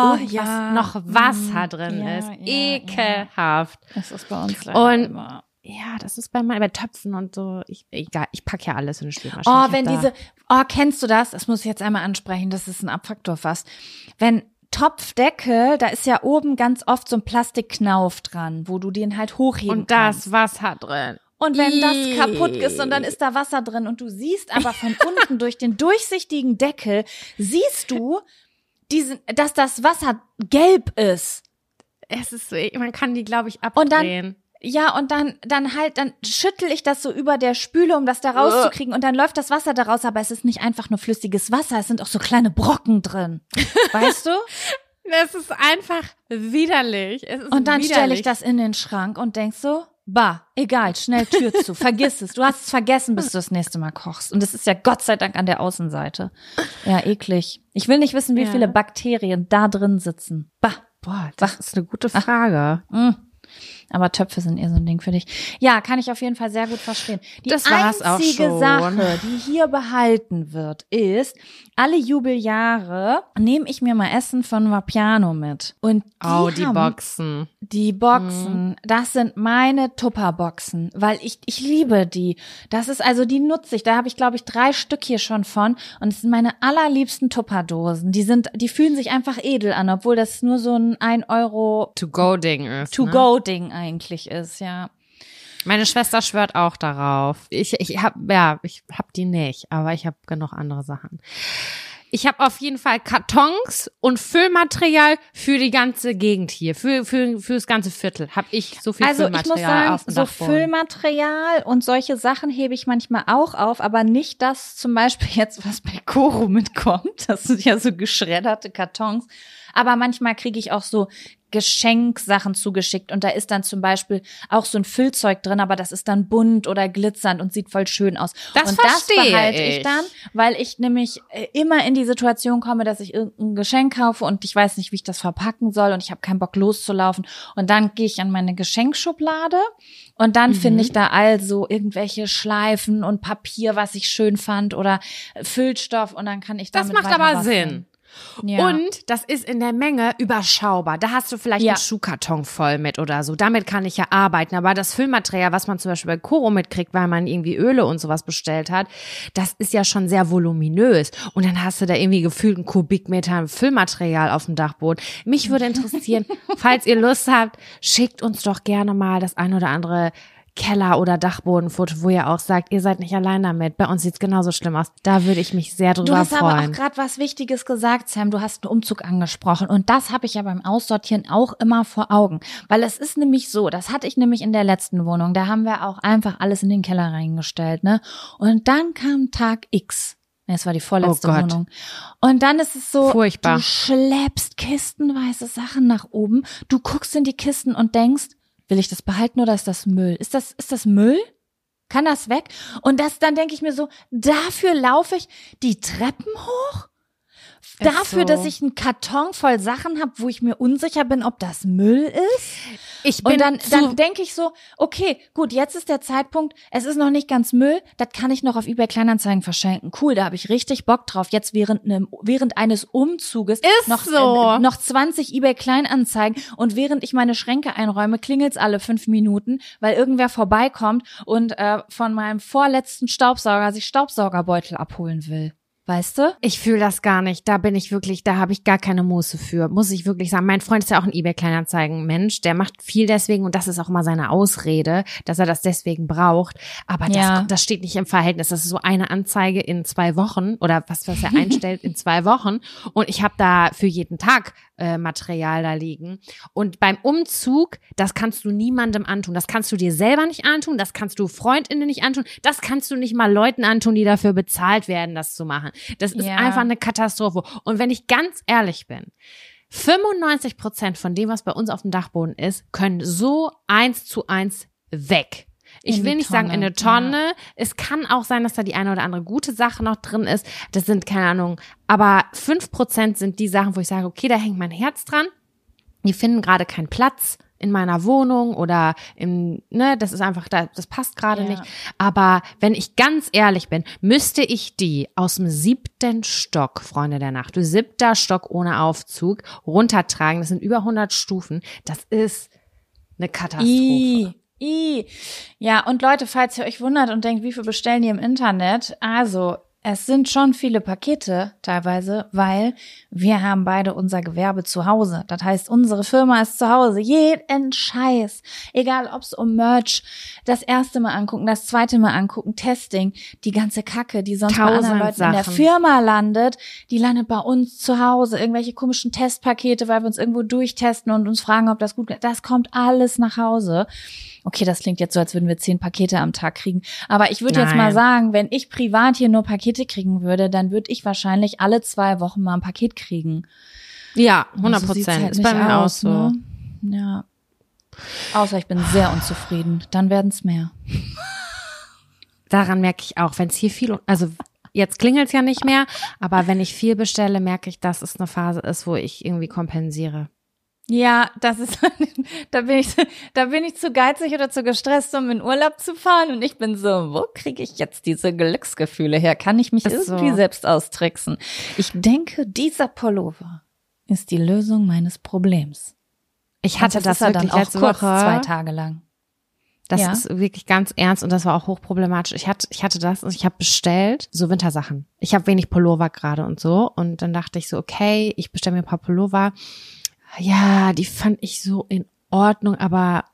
A: noch Wasser drin ist. Ekelhaft.
B: Das ist bei uns leider immer.
A: Ja, das ist bei Töpfen und so. Ich packe ja alles in eine Spülmaschine.
B: Kennst du das? Das muss ich jetzt einmal ansprechen, das ist ein Abfaktor fast. Wenn Topfdeckel, da ist ja oben ganz oft so ein Plastikknauf dran, wo du den halt hochheben kannst.
A: Und da ist Wasser drin.
B: Und wenn das kaputt ist und dann ist da Wasser drin und du siehst aber von unten durch den durchsichtigen Deckel, siehst du, dass das Wasser gelb ist.
A: Es ist so, man kann die, glaube ich, abdrehen.
B: Und dann schüttel ich das so über der Spüle, um das da rauszukriegen und dann läuft das Wasser da raus, aber es ist nicht einfach nur flüssiges Wasser, es sind auch so kleine Brocken drin. Weißt du?
A: Das ist einfach widerlich.
B: Und dann stelle ich das in den Schrank und denk so, egal, schnell Tür zu, vergiss es. Du hast es vergessen, bis du das nächste Mal kochst. Und es ist ja Gott sei Dank an der Außenseite. Ja, eklig. Ich will nicht wissen, wie viele Bakterien da drin sitzen.
A: Boah, das ist eine gute Frage.
B: Aber Töpfe sind eher so ein Ding für dich. Ja, kann ich auf jeden Fall sehr gut verstehen. Die
A: Das war's auch
B: einzige
A: schon.
B: Sache, die hier behalten wird, ist, alle Jubeljahre nehme ich mir mal Essen von Vapiano mit. Und
A: die Boxen.
B: Die Boxen, das sind meine Tupperboxen, weil ich liebe die. Das ist also, die nutze ich. Da habe ich, glaube ich, 3 Stück hier schon von. Und es sind meine allerliebsten Tupperdosen. Die fühlen sich einfach edel an, obwohl das nur so ein 1 Euro
A: To-Go-Ding ist.
B: To-Go-Ding eigentlich ist, ja.
A: Meine Schwester schwört auch darauf. Ich hab die nicht, aber ich habe genug andere Sachen. Ich habe auf jeden Fall Kartons und Füllmaterial für die ganze Gegend hier, für das ganze Viertel. Habe ich so viel
B: Also
A: Füllmaterial
B: ich muss sagen,
A: auf dem
B: so
A: Dachboden.
B: Füllmaterial und solche Sachen hebe ich manchmal auch auf, aber nicht das zum Beispiel jetzt, was bei Koro mitkommt. Das sind ja so geschredderte Kartons. Aber manchmal kriege ich auch so Geschenksachen zugeschickt und da ist dann zum Beispiel auch so ein Füllzeug drin, aber das ist dann bunt oder glitzernd und sieht voll schön aus.
A: Das
B: und
A: verstehe
B: das behalte
A: ich
B: ich dann, weil ich nämlich immer in die Situation komme, dass ich irgendein Geschenk kaufe und ich weiß nicht, wie ich das verpacken soll und ich habe keinen Bock loszulaufen und dann gehe ich an meine Geschenkschublade und dann finde ich da also irgendwelche Schleifen und Papier, was ich schön fand oder Füllstoff und dann kann ich damit
A: Das macht aber Sinn.
B: Ja.
A: Und das ist in der Menge überschaubar. Da hast du vielleicht einen Schuhkarton voll mit oder so. Damit kann ich ja arbeiten. Aber das Füllmaterial, was man zum Beispiel bei Koro mitkriegt, weil man irgendwie Öle und sowas bestellt hat, das ist ja schon sehr voluminös. Und dann hast du da irgendwie gefühlt einen Kubikmeter Füllmaterial auf dem Dachboden. Mich würde interessieren, falls ihr Lust habt, schickt uns doch gerne mal das ein oder andere Keller- oder Dachbodenfoto, wo ihr auch sagt, ihr seid nicht allein damit. Bei uns sieht's genauso schlimm aus. Da würde ich mich sehr drüber freuen.
B: Du hast aber auch gerade was Wichtiges gesagt, Sam. Du hast einen Umzug angesprochen. Und das habe ich ja beim Aussortieren auch immer vor Augen. Weil es ist nämlich so, das hatte ich nämlich in der letzten Wohnung. Da haben wir auch einfach alles in den Keller reingestellt, ne? Und dann kam Tag X. Es war die vorletzte Wohnung. Und dann ist es so,
A: furchtbar.
B: Du schleppst kistenweise Sachen nach oben. Du guckst in die Kisten und denkst, will ich das behalten oder ist das Müll? Ist das Müll? Kann das weg? Und dann denke ich mir so, dafür laufe ich die Treppen hoch? Dafür, dass ich einen Karton voll Sachen habe, wo ich mir unsicher bin, ob das Müll ist. Und dann denke ich so, okay, gut, jetzt ist der Zeitpunkt, es ist noch nicht ganz Müll, das kann ich noch auf eBay Kleinanzeigen verschenken. Cool, da habe ich richtig Bock drauf. Jetzt während eines Umzuges noch 20 eBay Kleinanzeigen und während ich meine Schränke einräume, klingelt's alle 5 Minuten, weil irgendwer vorbeikommt und von meinem vorletzten Staubsauger sich Staubsaugerbeutel abholen will. Weißt du?
A: Ich fühle das gar nicht. Da habe ich gar keine Muße für, muss ich wirklich sagen. Mein Freund ist ja auch ein eBay-Kleinanzeigen-Mensch, der macht viel deswegen und das ist auch mal seine Ausrede, dass er das deswegen braucht. Aber das steht nicht im Verhältnis. Das ist so eine Anzeige in 2 Wochen oder was er einstellt in 2 Wochen und ich habe da für jeden Tag Material da liegen. Und beim Umzug, das kannst du niemandem antun. Das kannst du dir selber nicht antun, das kannst du FreundInnen nicht antun, das kannst du nicht mal Leuten antun, die dafür bezahlt werden, das zu machen. Das ist einfach eine Katastrophe. Und wenn ich ganz ehrlich bin, 95% von dem, was bei uns auf dem Dachboden ist, können so 1:1 weg. Ich will nicht sagen in eine Tonne. Ja. Es kann auch sein, dass da die eine oder andere gute Sache noch drin ist. Das sind, keine Ahnung, aber 5% sind die Sachen, wo ich sage, okay, da hängt mein Herz dran. Die finden gerade keinen Platz in meiner Wohnung oder das ist einfach, das passt gerade nicht. Aber wenn ich ganz ehrlich bin, müsste ich die aus dem 7. Stock, Freunde der Nacht, 7. Stock ohne Aufzug, runtertragen. Das sind über 100 Stufen. Das ist eine Katastrophe.
B: Ja, und Leute, falls ihr euch wundert und denkt, wie viel bestellen die im Internet? Also, es sind schon viele Pakete teilweise, weil wir haben beide unser Gewerbe zu Hause. Das heißt, unsere Firma ist zu Hause. Jeden Scheiß. Egal, ob es um Merch, das erste Mal angucken, das zweite Mal angucken, Testing, die ganze Kacke, die sonst bei anderen Leuten in der Firma landet, die landet bei uns zu Hause. Irgendwelche komischen Testpakete, weil wir uns irgendwo durchtesten und uns fragen, ob das gut geht. Das kommt alles nach Hause. Okay, das klingt jetzt so, als würden wir 10 Pakete am Tag kriegen. Aber ich würde jetzt mal sagen, wenn ich privat hier nur Pakete kriegen würde, dann würde ich wahrscheinlich alle 2 Wochen mal ein Paket kriegen.
A: Ja, 100%.
B: Halt
A: ist bei mir auch so.
B: Ne? Ja. Außer ich bin sehr unzufrieden. Dann werden es mehr.
A: Daran merke ich auch, wenn es hier viel, also jetzt klingelt es ja nicht mehr, aber wenn ich viel bestelle, merke ich, dass es eine Phase ist, wo ich irgendwie kompensiere.
B: Ja, das ist, da bin ich zu geizig oder zu gestresst, um in Urlaub zu fahren. Und ich bin so, wo kriege ich jetzt diese Glücksgefühle her? Kann ich mich irgendwie selbst austricksen? Ich denke, dieser Pullover ist die Lösung meines Problems.
A: Ich hatte das wirklich
B: dann auch
A: letzte
B: kurz
A: Woche.
B: 2 Tage lang.
A: Das ist wirklich ganz ernst und das war auch hochproblematisch. Ich hatte das und ich habe bestellt, so Wintersachen. Ich habe wenig Pullover gerade und so. Und dann dachte ich so, okay, ich bestelle mir ein paar Pullover. Ja, die fand ich so in Ordnung, aber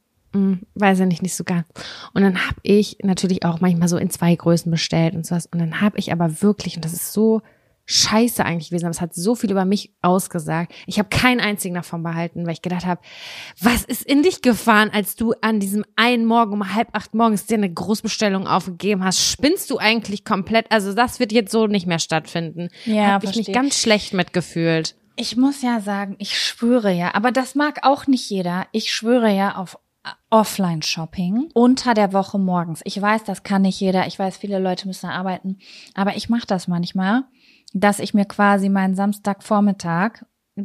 A: weiß ich nicht so ganz. Und dann habe ich natürlich auch manchmal so in 2 Größen bestellt und sowas. Und dann habe ich aber wirklich, und das ist so scheiße eigentlich gewesen, aber es hat so viel über mich ausgesagt. Ich habe keinen einzigen davon behalten, weil ich gedacht habe, was ist in dich gefahren, als du an diesem einen Morgen um 7:30 morgens dir eine Großbestellung aufgegeben hast? Spinnst du eigentlich komplett? Also das wird jetzt so nicht mehr stattfinden.
B: Ja,
A: habe ich mich ganz schlecht mitgefühlt.
B: Ich muss ja sagen, ich schwöre ja, aber das mag auch nicht jeder. Ich schwöre ja auf Offline-Shopping unter der Woche morgens. Ich weiß, das kann nicht jeder. Ich weiß, viele Leute müssen arbeiten. Aber ich mache das manchmal, dass ich mir quasi meinen Samstagvormittag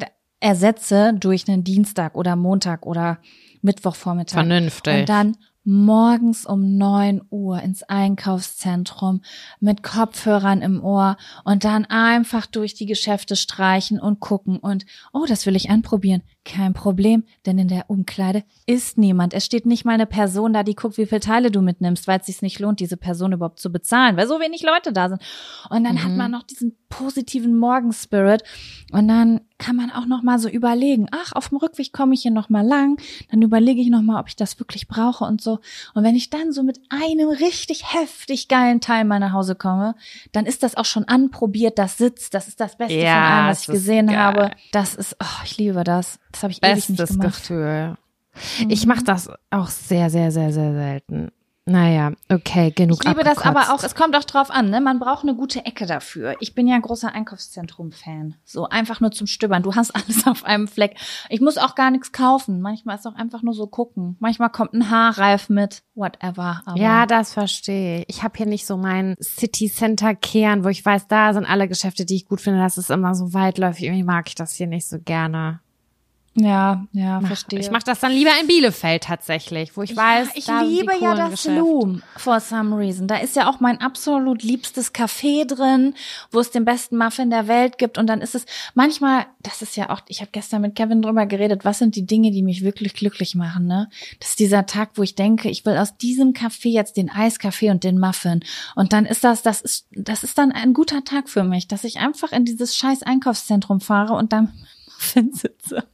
B: ersetze durch einen Dienstag oder Montag oder Mittwochvormittag.
A: Vernünftig.
B: Und dann morgens um 9 Uhr ins Einkaufszentrum mit Kopfhörern im Ohr und dann einfach durch die Geschäfte streichen und gucken und, oh, das will ich anprobieren. Kein Problem, denn in der Umkleide ist niemand. Es steht nicht mal eine Person da, die guckt, wie viele Teile du mitnimmst, weil es sich nicht lohnt, diese Person überhaupt zu bezahlen, weil so wenig Leute da sind. Und dann hat man noch diesen positiven Morgenspirit und dann kann man auch noch mal so überlegen, ach, auf dem Rückweg komme ich hier noch mal lang, dann überlege ich noch mal, ob ich das wirklich brauche und so. Und wenn ich dann so mit einem richtig heftig geilen Teil mal nach Hause komme, dann ist das auch schon anprobiert, das sitzt, das ist das Beste von allem, was ich gesehen habe. Das ist, oh, ich liebe das. Das habe ich ewig nicht gemacht.
A: Bestes Gefühl. Ich mache das auch sehr, sehr, sehr, sehr selten. Naja, okay, genug
B: Ich liebe das
A: abgekotzt.
B: aber auch, es kommt auch drauf an, ne? Man braucht eine gute Ecke dafür. Ich bin ja ein großer Einkaufszentrum-Fan. So einfach nur zum Stöbern. Du hast alles auf einem Fleck. Ich muss auch gar nichts kaufen. Manchmal ist auch einfach nur so gucken. Manchmal kommt ein Haarreif mit, whatever. Aber
A: Ja, das verstehe ich. Ich habe hier nicht so meinen City Center Kern, wo ich weiß, da sind alle Geschäfte, die ich gut finde. Das ist immer so weitläufig. Irgendwie mag ich das hier nicht so gerne.
B: Ja, verstehe.
A: Ich mache das dann lieber in Bielefeld tatsächlich, wo ich weiß,
B: ich
A: da
B: liebe
A: sind die
B: ja
A: coolen
B: das
A: Geschäfte.
B: Loom for some reason. Da ist ja auch mein absolut liebstes Café drin, wo es den besten Muffin der Welt gibt. Und dann ist es manchmal, das ist ja auch, ich habe gestern mit Kevin drüber geredet, was sind die Dinge, die mich wirklich glücklich machen, ne? Das ist dieser Tag, wo ich denke, ich will aus diesem Café jetzt den Eiskaffee und den Muffin. Und dann ist das ist dann ein guter Tag für mich, dass ich einfach in dieses scheiß Einkaufszentrum fahre und dann Muffin sitze.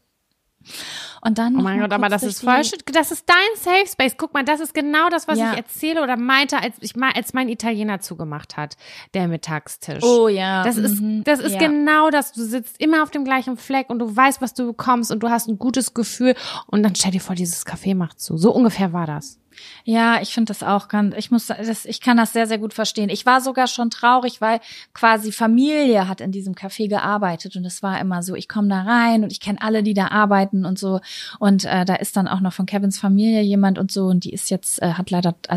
B: Und dann
A: Oh mein Gott, aber das ist voll schön. Das ist dein Safe Space. Guck mal, das ist genau das, was ich erzähle oder meinte, als mein Italiener zugemacht hat, der Mittagstisch.
B: Oh ja.
A: Das ist genau das. Du sitzt immer auf dem gleichen Fleck und du weißt, was du bekommst und du hast ein gutes Gefühl und dann stell dir vor, dieses Café macht zu. So ungefähr war das.
B: Ja, ich finde das auch ich kann das sehr, sehr gut verstehen. Ich war sogar schon traurig, weil quasi Familie hat in diesem Café gearbeitet und es war immer so, ich komme da rein und ich kenne alle, die da arbeiten und so und da ist dann auch noch von Kevins Familie jemand und so und die ist jetzt, hat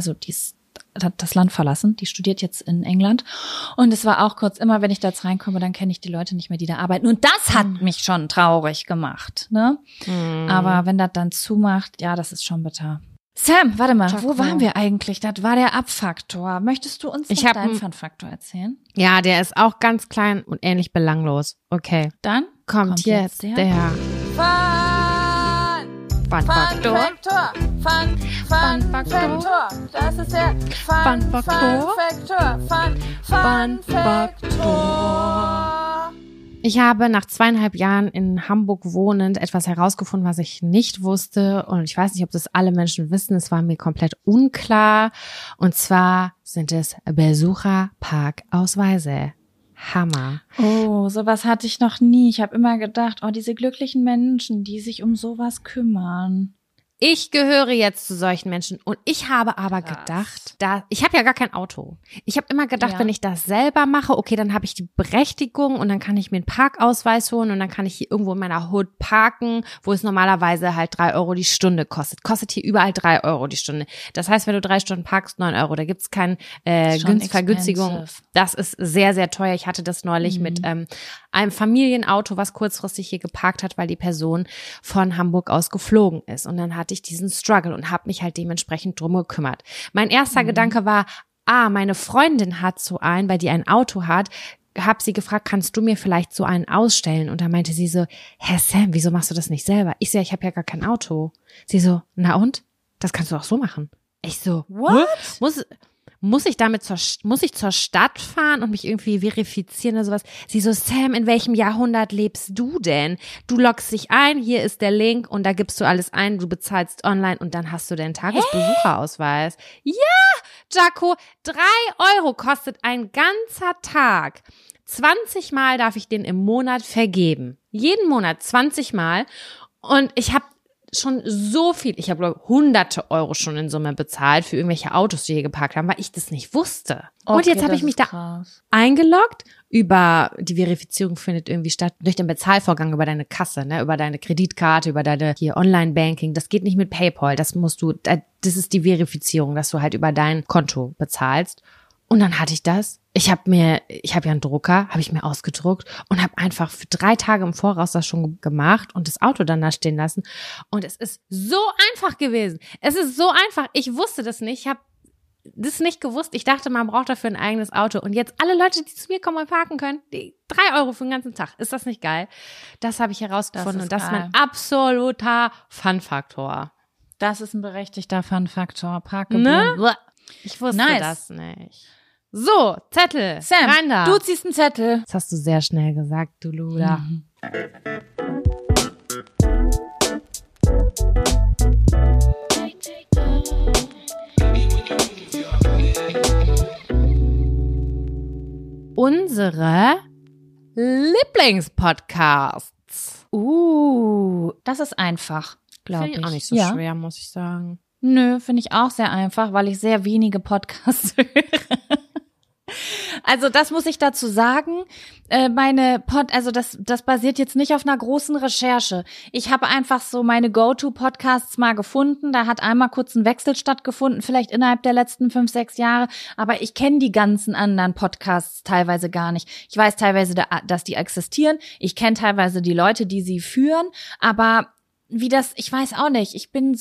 B: das Land verlassen, die studiert jetzt in England und es war auch kurz, immer wenn ich da jetzt reinkomme, dann kenne ich die Leute nicht mehr, die da arbeiten und das hat mich schon traurig gemacht, ne? Aber wenn das dann zumacht, ja, das ist schon bitter. Sam, warte mal, wo waren wir eigentlich? Das war der Abfaktor. Möchtest du uns noch deinen Fun-Faktor erzählen?
A: Ja, der ist auch ganz klein und ähnlich belanglos. Okay.
B: Dann
A: kommt jetzt der Fun-Faktor.
B: Fun-Faktor. Das ist der Fun-Faktor.
A: Ich habe nach 2,5 Jahren in Hamburg wohnend etwas herausgefunden, was ich nicht wusste. Und ich weiß nicht, ob das alle Menschen wissen. Es war mir komplett unklar. Und zwar sind es Besucherparkausweise. Hammer.
B: Oh, sowas hatte ich noch nie. Ich habe immer gedacht, oh, diese glücklichen Menschen, die sich um sowas kümmern.
A: ich gehöre jetzt zu solchen Menschen und ich habe aber gedacht, ich habe ja gar kein Auto. Ich habe immer gedacht, wenn ich das selber mache, okay, dann habe ich die Berechtigung und dann kann ich mir einen Parkausweis holen und dann kann ich hier irgendwo in meiner Hood parken, wo es normalerweise halt 3 Euro die Stunde kostet. Kostet hier überall 3 Euro die Stunde. Das heißt, wenn du 3 Stunden parkst, 9 Euro. Da gibt's keine Vergünstigung. Das ist sehr, sehr teuer. Ich hatte das neulich mit einem Familienauto, was kurzfristig hier geparkt hat, weil die Person von Hamburg aus geflogen ist. Und dann hatte ich diesen Struggle und habe mich halt dementsprechend drum gekümmert. Mein erster Gedanke war, meine Freundin hat so einen, weil die ein Auto hat, hab sie gefragt, kannst du mir vielleicht so einen ausstellen? Und da meinte sie so, Herr Sam, wieso machst du das nicht selber? Ich so, ich habe ja gar kein Auto. Sie so, na und? Das kannst du auch so machen. Ich so, what? Muss ich zur Stadt fahren und mich irgendwie verifizieren oder sowas? Sie so, Sam, in welchem Jahrhundert lebst du denn? Du loggst dich ein, hier ist der Link und da gibst du alles ein, du bezahlst online und dann hast du den Tagesbesucherausweis. Ja, Jaco, 3 Euro kostet ein ganzer Tag. 20 Mal darf ich den im Monat vergeben. Jeden Monat 20 Mal. Und ich habe schon so viel, ich habe glaube hunderte Euro schon in Summe bezahlt für irgendwelche Autos, die hier geparkt haben, weil ich das nicht wusste. Okay, und jetzt habe ich mich da eingeloggt. Über die Verifizierung findet irgendwie statt durch den Bezahlvorgang über deine Kasse, ne, über deine Kreditkarte, über deine hier Online-Banking. Das geht nicht mit PayPal. Das ist die Verifizierung, dass du halt über dein Konto bezahlst. Und dann hatte ich das. Ich habe ja einen Drucker, habe ich mir ausgedruckt und habe einfach für 3 Tage im Voraus das schon gemacht und das Auto dann da stehen lassen. Und es ist so einfach gewesen. Es ist so einfach. Ich wusste das nicht. Ich habe das nicht gewusst. Ich dachte, man braucht dafür ein eigenes Auto. Und jetzt alle Leute, die zu mir kommen und parken können, die 3 Euro für den ganzen Tag. Ist das nicht geil? Das habe ich herausgefunden. Und das ist mein absoluter Fun-Faktor.
B: Das ist ein berechtigter Fun-Faktor. Parkgebühren.
A: Ne? Ich wusste das nicht. So, Zettel.
B: Sam,
A: rein da.
B: du ziehst einen Zettel.
A: Das hast du sehr schnell gesagt, du Luda. Unsere Lieblingspodcasts.
B: Das ist einfach, glaube ich.
A: Finde ich auch nicht so schwer, muss ich sagen.
B: Nö, finde ich auch sehr einfach, weil ich sehr wenige Podcasts höre. Also das muss ich dazu sagen, das basiert jetzt nicht auf einer großen Recherche. Ich habe einfach so meine Go-To-Podcasts mal gefunden, da hat einmal kurz ein Wechsel stattgefunden, vielleicht innerhalb der letzten 5, 6 Jahre, aber ich kenne die ganzen anderen Podcasts teilweise gar nicht. Ich weiß teilweise, dass die existieren, ich kenne teilweise die Leute, die sie führen, aber ich weiß auch nicht, ich bin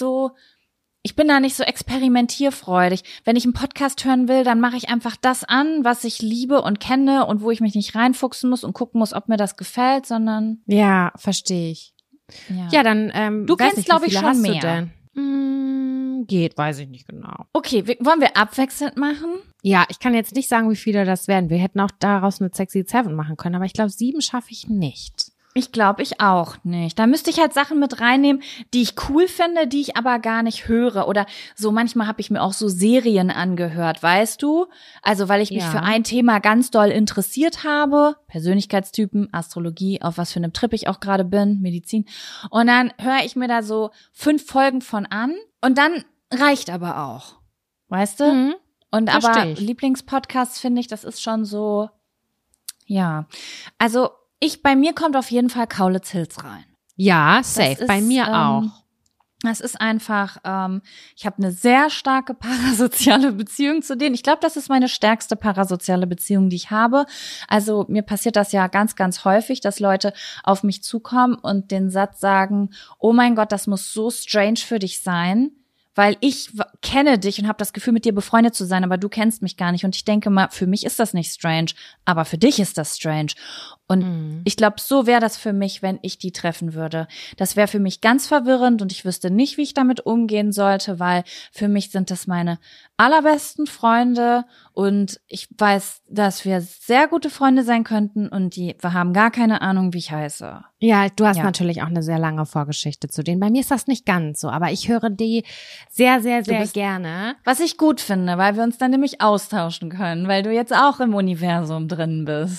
B: da nicht so experimentierfreudig. Wenn ich einen Podcast hören will, dann mache ich einfach das an, was ich liebe und kenne und wo ich mich nicht reinfuchsen muss und gucken muss, ob mir das gefällt, sondern...
A: Ja, verstehe ich. Ja, dann...
B: du kennst, glaube ich, schon mehr.
A: Geht, weiß ich nicht genau.
B: Okay, wollen wir abwechselnd machen?
A: Ja, ich kann jetzt nicht sagen, wie viele das werden. Wir hätten auch daraus eine Sexy 7 machen können, aber ich glaube, 7 schaffe ich nicht.
B: Ich glaube, ich auch nicht. Da müsste ich halt Sachen mit reinnehmen, die ich cool finde, die ich aber gar nicht höre. Oder so manchmal habe ich mir auch so Serien angehört, weißt du? Also weil ich mich für ein Thema ganz doll interessiert habe. Persönlichkeitstypen, Astrologie, auf was für einem Trip ich auch gerade bin, Medizin. Und dann höre ich mir da so 5 Folgen von an. Und dann reicht aber auch. Weißt du?
A: Mhm,
B: und aber Lieblingspodcasts finde ich, das ist schon so, ja. Also bei mir kommt auf jeden Fall Kaulitz Hills rein.
A: Ja, safe, bei mir auch.
B: Das ist einfach, ich habe eine sehr starke parasoziale Beziehung zu denen. Ich glaube, das ist meine stärkste parasoziale Beziehung, die ich habe. Also mir passiert das ja ganz, ganz häufig, dass Leute auf mich zukommen und den Satz sagen, oh mein Gott, das muss so strange für dich sein, weil ich kenne dich und habe das Gefühl, mit dir befreundet zu sein, aber du kennst mich gar nicht. Und ich denke mal, für mich ist das nicht strange, aber für dich ist das strange. Und ich glaube, so wäre das für mich, wenn ich die treffen würde. Das wäre für mich ganz verwirrend und ich wüsste nicht, wie ich damit umgehen sollte, weil für mich sind das meine allerbesten Freunde und ich weiß, dass wir sehr gute Freunde sein könnten und wir haben gar keine Ahnung, wie ich heiße.
A: Ja, du hast natürlich auch eine sehr lange Vorgeschichte zu denen. Bei mir ist das nicht ganz so, aber ich höre die sehr, sehr, sehr gerne.
B: Was ich gut finde, weil wir uns dann nämlich austauschen können, weil du jetzt auch im Universum drin bist.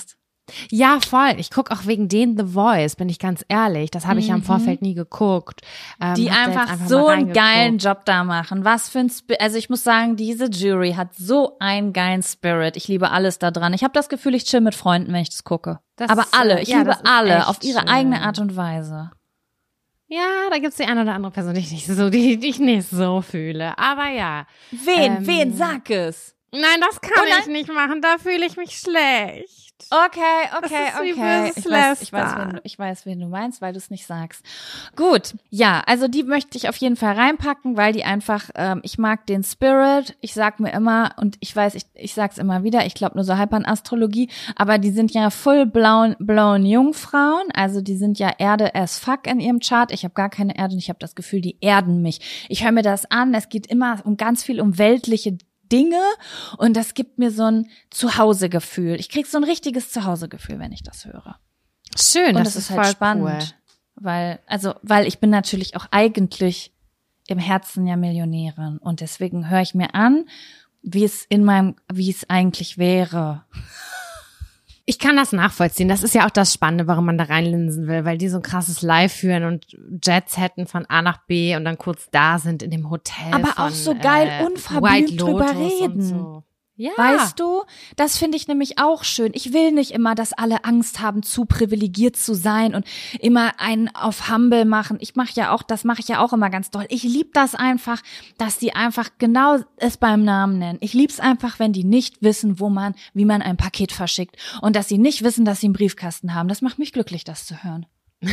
A: Ja, voll. Ich gucke auch wegen denen The Voice, bin ich ganz ehrlich. Das habe ich ja im Vorfeld nie geguckt.
B: Die einfach so einen geilen Job da machen. Was für ein also ich muss sagen, diese Jury hat so einen geilen Spirit. Ich liebe alles da dran. Ich habe das Gefühl, ich chill mit Freunden, wenn ich das gucke. Aber alle, ich liebe alle auf ihre eigene Art und Weise.
A: Ja, da gibt's die eine oder andere Person, die ich nicht so fühle. Aber ja.
B: Wen? Sag es.
A: Nein, das kann ich nicht machen. Da fühle ich mich schlecht.
B: Okay. Ich weiß, wen du meinst, weil du es nicht sagst. Gut, ja, also die möchte ich auf jeden Fall reinpacken, weil die einfach, ich mag den Spirit. Ich sag mir immer, und ich weiß, ich sag's immer wieder, ich glaube nur so halb an Astrologie, aber die sind ja blauen Jungfrauen, also die sind ja Erde as fuck in ihrem Chart. Ich habe gar keine Erde und ich habe das Gefühl, die erden mich. Ich höre mir das an, es geht immer ganz viel um weltliche Dinge und das gibt mir so ein Zuhausegefühl. Ich krieg so ein richtiges Zuhausegefühl, wenn ich das höre.
A: Schön,
B: und das ist halt spannend, cool. weil ich bin natürlich auch eigentlich im Herzen ja Millionärin und deswegen höre ich mir an, wie es eigentlich wäre.
A: Ich kann das nachvollziehen. Das ist ja auch das Spannende, warum man da reinlinsen will, weil die so ein krasses Live führen und Jets hätten von A nach B und dann kurz da sind in dem Hotel.
B: Aber auch so geil unverblümt drüber reden.
A: So. Ja.
B: Weißt du, das finde ich nämlich auch schön. Ich will nicht immer, dass alle Angst haben, zu privilegiert zu sein und immer einen auf Humble machen. Das mache ich ja auch immer ganz doll. Ich liebe das einfach, dass die einfach genau es beim Namen nennen. Ich lieb's einfach, wenn die nicht wissen, wie man ein Paket verschickt und dass sie nicht wissen, dass sie einen Briefkasten haben. Das macht mich glücklich, das zu hören.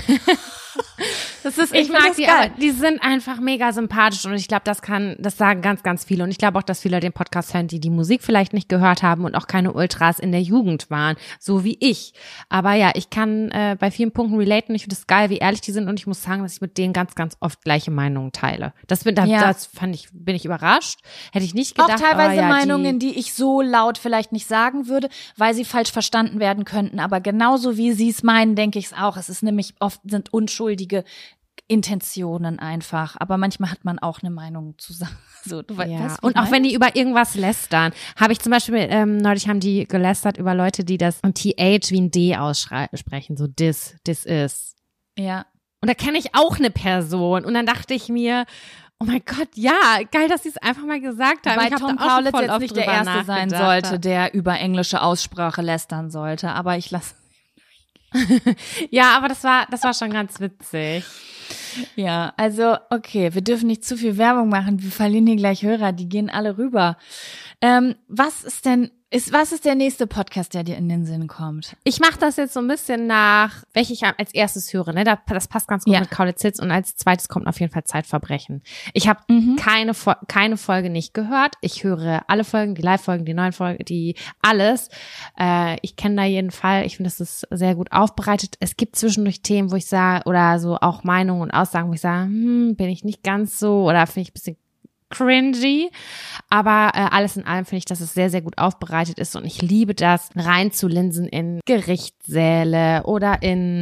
A: Ich mag die, aber die sind einfach mega sympathisch und ich glaube, das sagen ganz, ganz viele und ich glaube auch, dass viele den Podcast hören, die Musik vielleicht nicht gehört haben und auch keine Ultras in der Jugend waren, so wie ich. Aber ja, ich kann bei vielen Punkten relaten. Ich finde es geil, wie ehrlich die sind und ich muss sagen, dass ich mit denen ganz, ganz oft gleiche Meinungen teile. Bin ich überrascht. Hätte ich nicht gedacht.
B: Auch teilweise Meinungen, die ich so laut vielleicht nicht sagen würde, weil sie falsch verstanden werden könnten. Aber genauso wie sie es meinen, denke ich es auch. Es ist nämlich oft sind unschuldige Intentionen einfach, aber manchmal hat man auch eine Meinung zu sagen. So,
A: weißt, und auch wenn die über irgendwas lästern, habe ich zum Beispiel, neulich haben die gelästert über Leute, die das TH wie ein D aussprechen, so this is.
B: Ja.
A: Und da kenne ich auch eine Person und dann dachte ich mir, oh mein Gott, ja, geil, dass sie es einfach mal gesagt haben.
B: Weil Tom Kaulitz jetzt nicht der Erste sein sollte, der über englische Aussprache lästern sollte, aber ich lasse
A: ja, aber das war schon ganz witzig.
B: Ja, also okay, wir dürfen nicht zu viel Werbung machen, wir verlieren hier gleich Hörer, die gehen alle rüber. Was ist der nächste Podcast, der dir in den Sinn kommt?
A: Ich mache das jetzt so ein bisschen nach, welche ich als erstes höre. Ne? Das passt ganz gut mit Kaulitz Hills und als zweites kommt auf jeden Fall Zeitverbrechen. Ich habe keine Folge nicht gehört. Ich höre alle Folgen, die Live-Folgen, die neuen Folgen, alles. Ich kenne da jeden Fall. Ich finde, das ist sehr gut aufbereitet. Es gibt zwischendurch Themen, wo ich sage, oder so auch Meinungen und Aussagen, wo ich sage, bin ich nicht ganz so oder finde ich ein bisschen cringy, aber alles in allem finde ich, dass es sehr, sehr gut aufbereitet ist und ich liebe das, reinzulinsen in Gerichtssäle oder in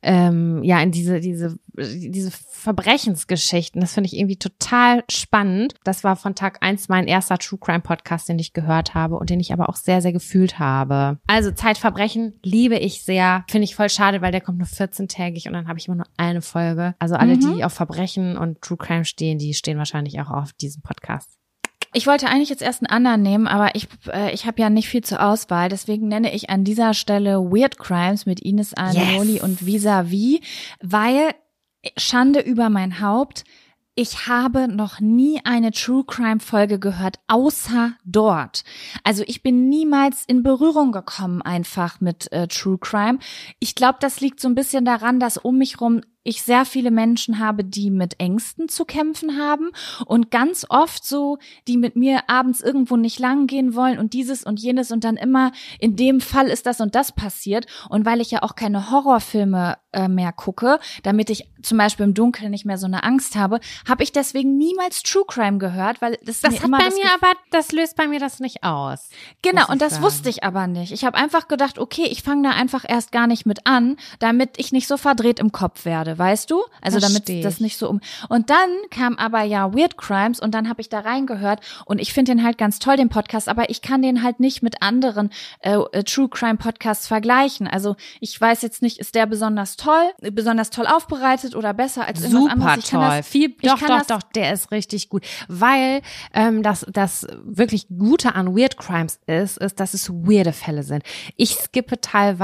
A: diese Verbrechensgeschichten. Das finde ich irgendwie total spannend. Das war von Tag 1 mein erster True Crime Podcast, den ich gehört habe und den ich aber auch sehr, sehr gefühlt habe. Also Zeitverbrechen liebe ich sehr. Finde ich voll schade, weil der kommt nur 14-tägig und dann habe ich immer nur eine Folge. Also alle, die auf Verbrechen und True Crime stehen, die stehen wahrscheinlich auch auf diesem Podcast.
B: Ich wollte eigentlich jetzt erst einen anderen nehmen, aber ich habe ja nicht viel zur Auswahl. Deswegen nenne ich an dieser Stelle Weird Crimes mit Ines Agnoli und Vis-a-vis, weil Schande über mein Haupt, ich habe noch nie eine True Crime Folge gehört, außer dort. Also ich bin niemals in Berührung gekommen einfach mit True Crime. Ich glaube, das liegt so ein bisschen daran, dass um mich rum ich sehr viele Menschen habe, die mit Ängsten zu kämpfen haben und ganz oft so, die mit mir abends irgendwo nicht lang gehen wollen und dieses und jenes und dann immer in dem Fall ist das und das passiert. Und weil ich ja auch keine Horrorfilme mehr gucke, damit ich zum Beispiel im Dunkeln nicht mehr so eine Angst habe, habe ich deswegen niemals True Crime gehört, weil das
A: hat
B: immer
A: bei mir aber, das löst bei mir das nicht aus.
B: Genau, und das wusste ich aber nicht. Ich habe einfach gedacht, okay, ich fange da einfach erst gar nicht mit an, damit ich nicht so verdreht im Kopf werde. würde, weißt du? Also damit das nicht so Und dann kam aber ja Weird Crimes und dann habe ich da reingehört und ich finde den halt ganz toll, den Podcast, aber ich kann den halt nicht mit anderen True Crime Podcasts vergleichen. Also ich weiß jetzt nicht, ist der besonders toll aufbereitet oder besser als irgendwas anderes?
A: Super toll. Der ist richtig gut, weil das wirklich Gute an Weird Crimes ist, dass es weirde Fälle sind. Ich skippe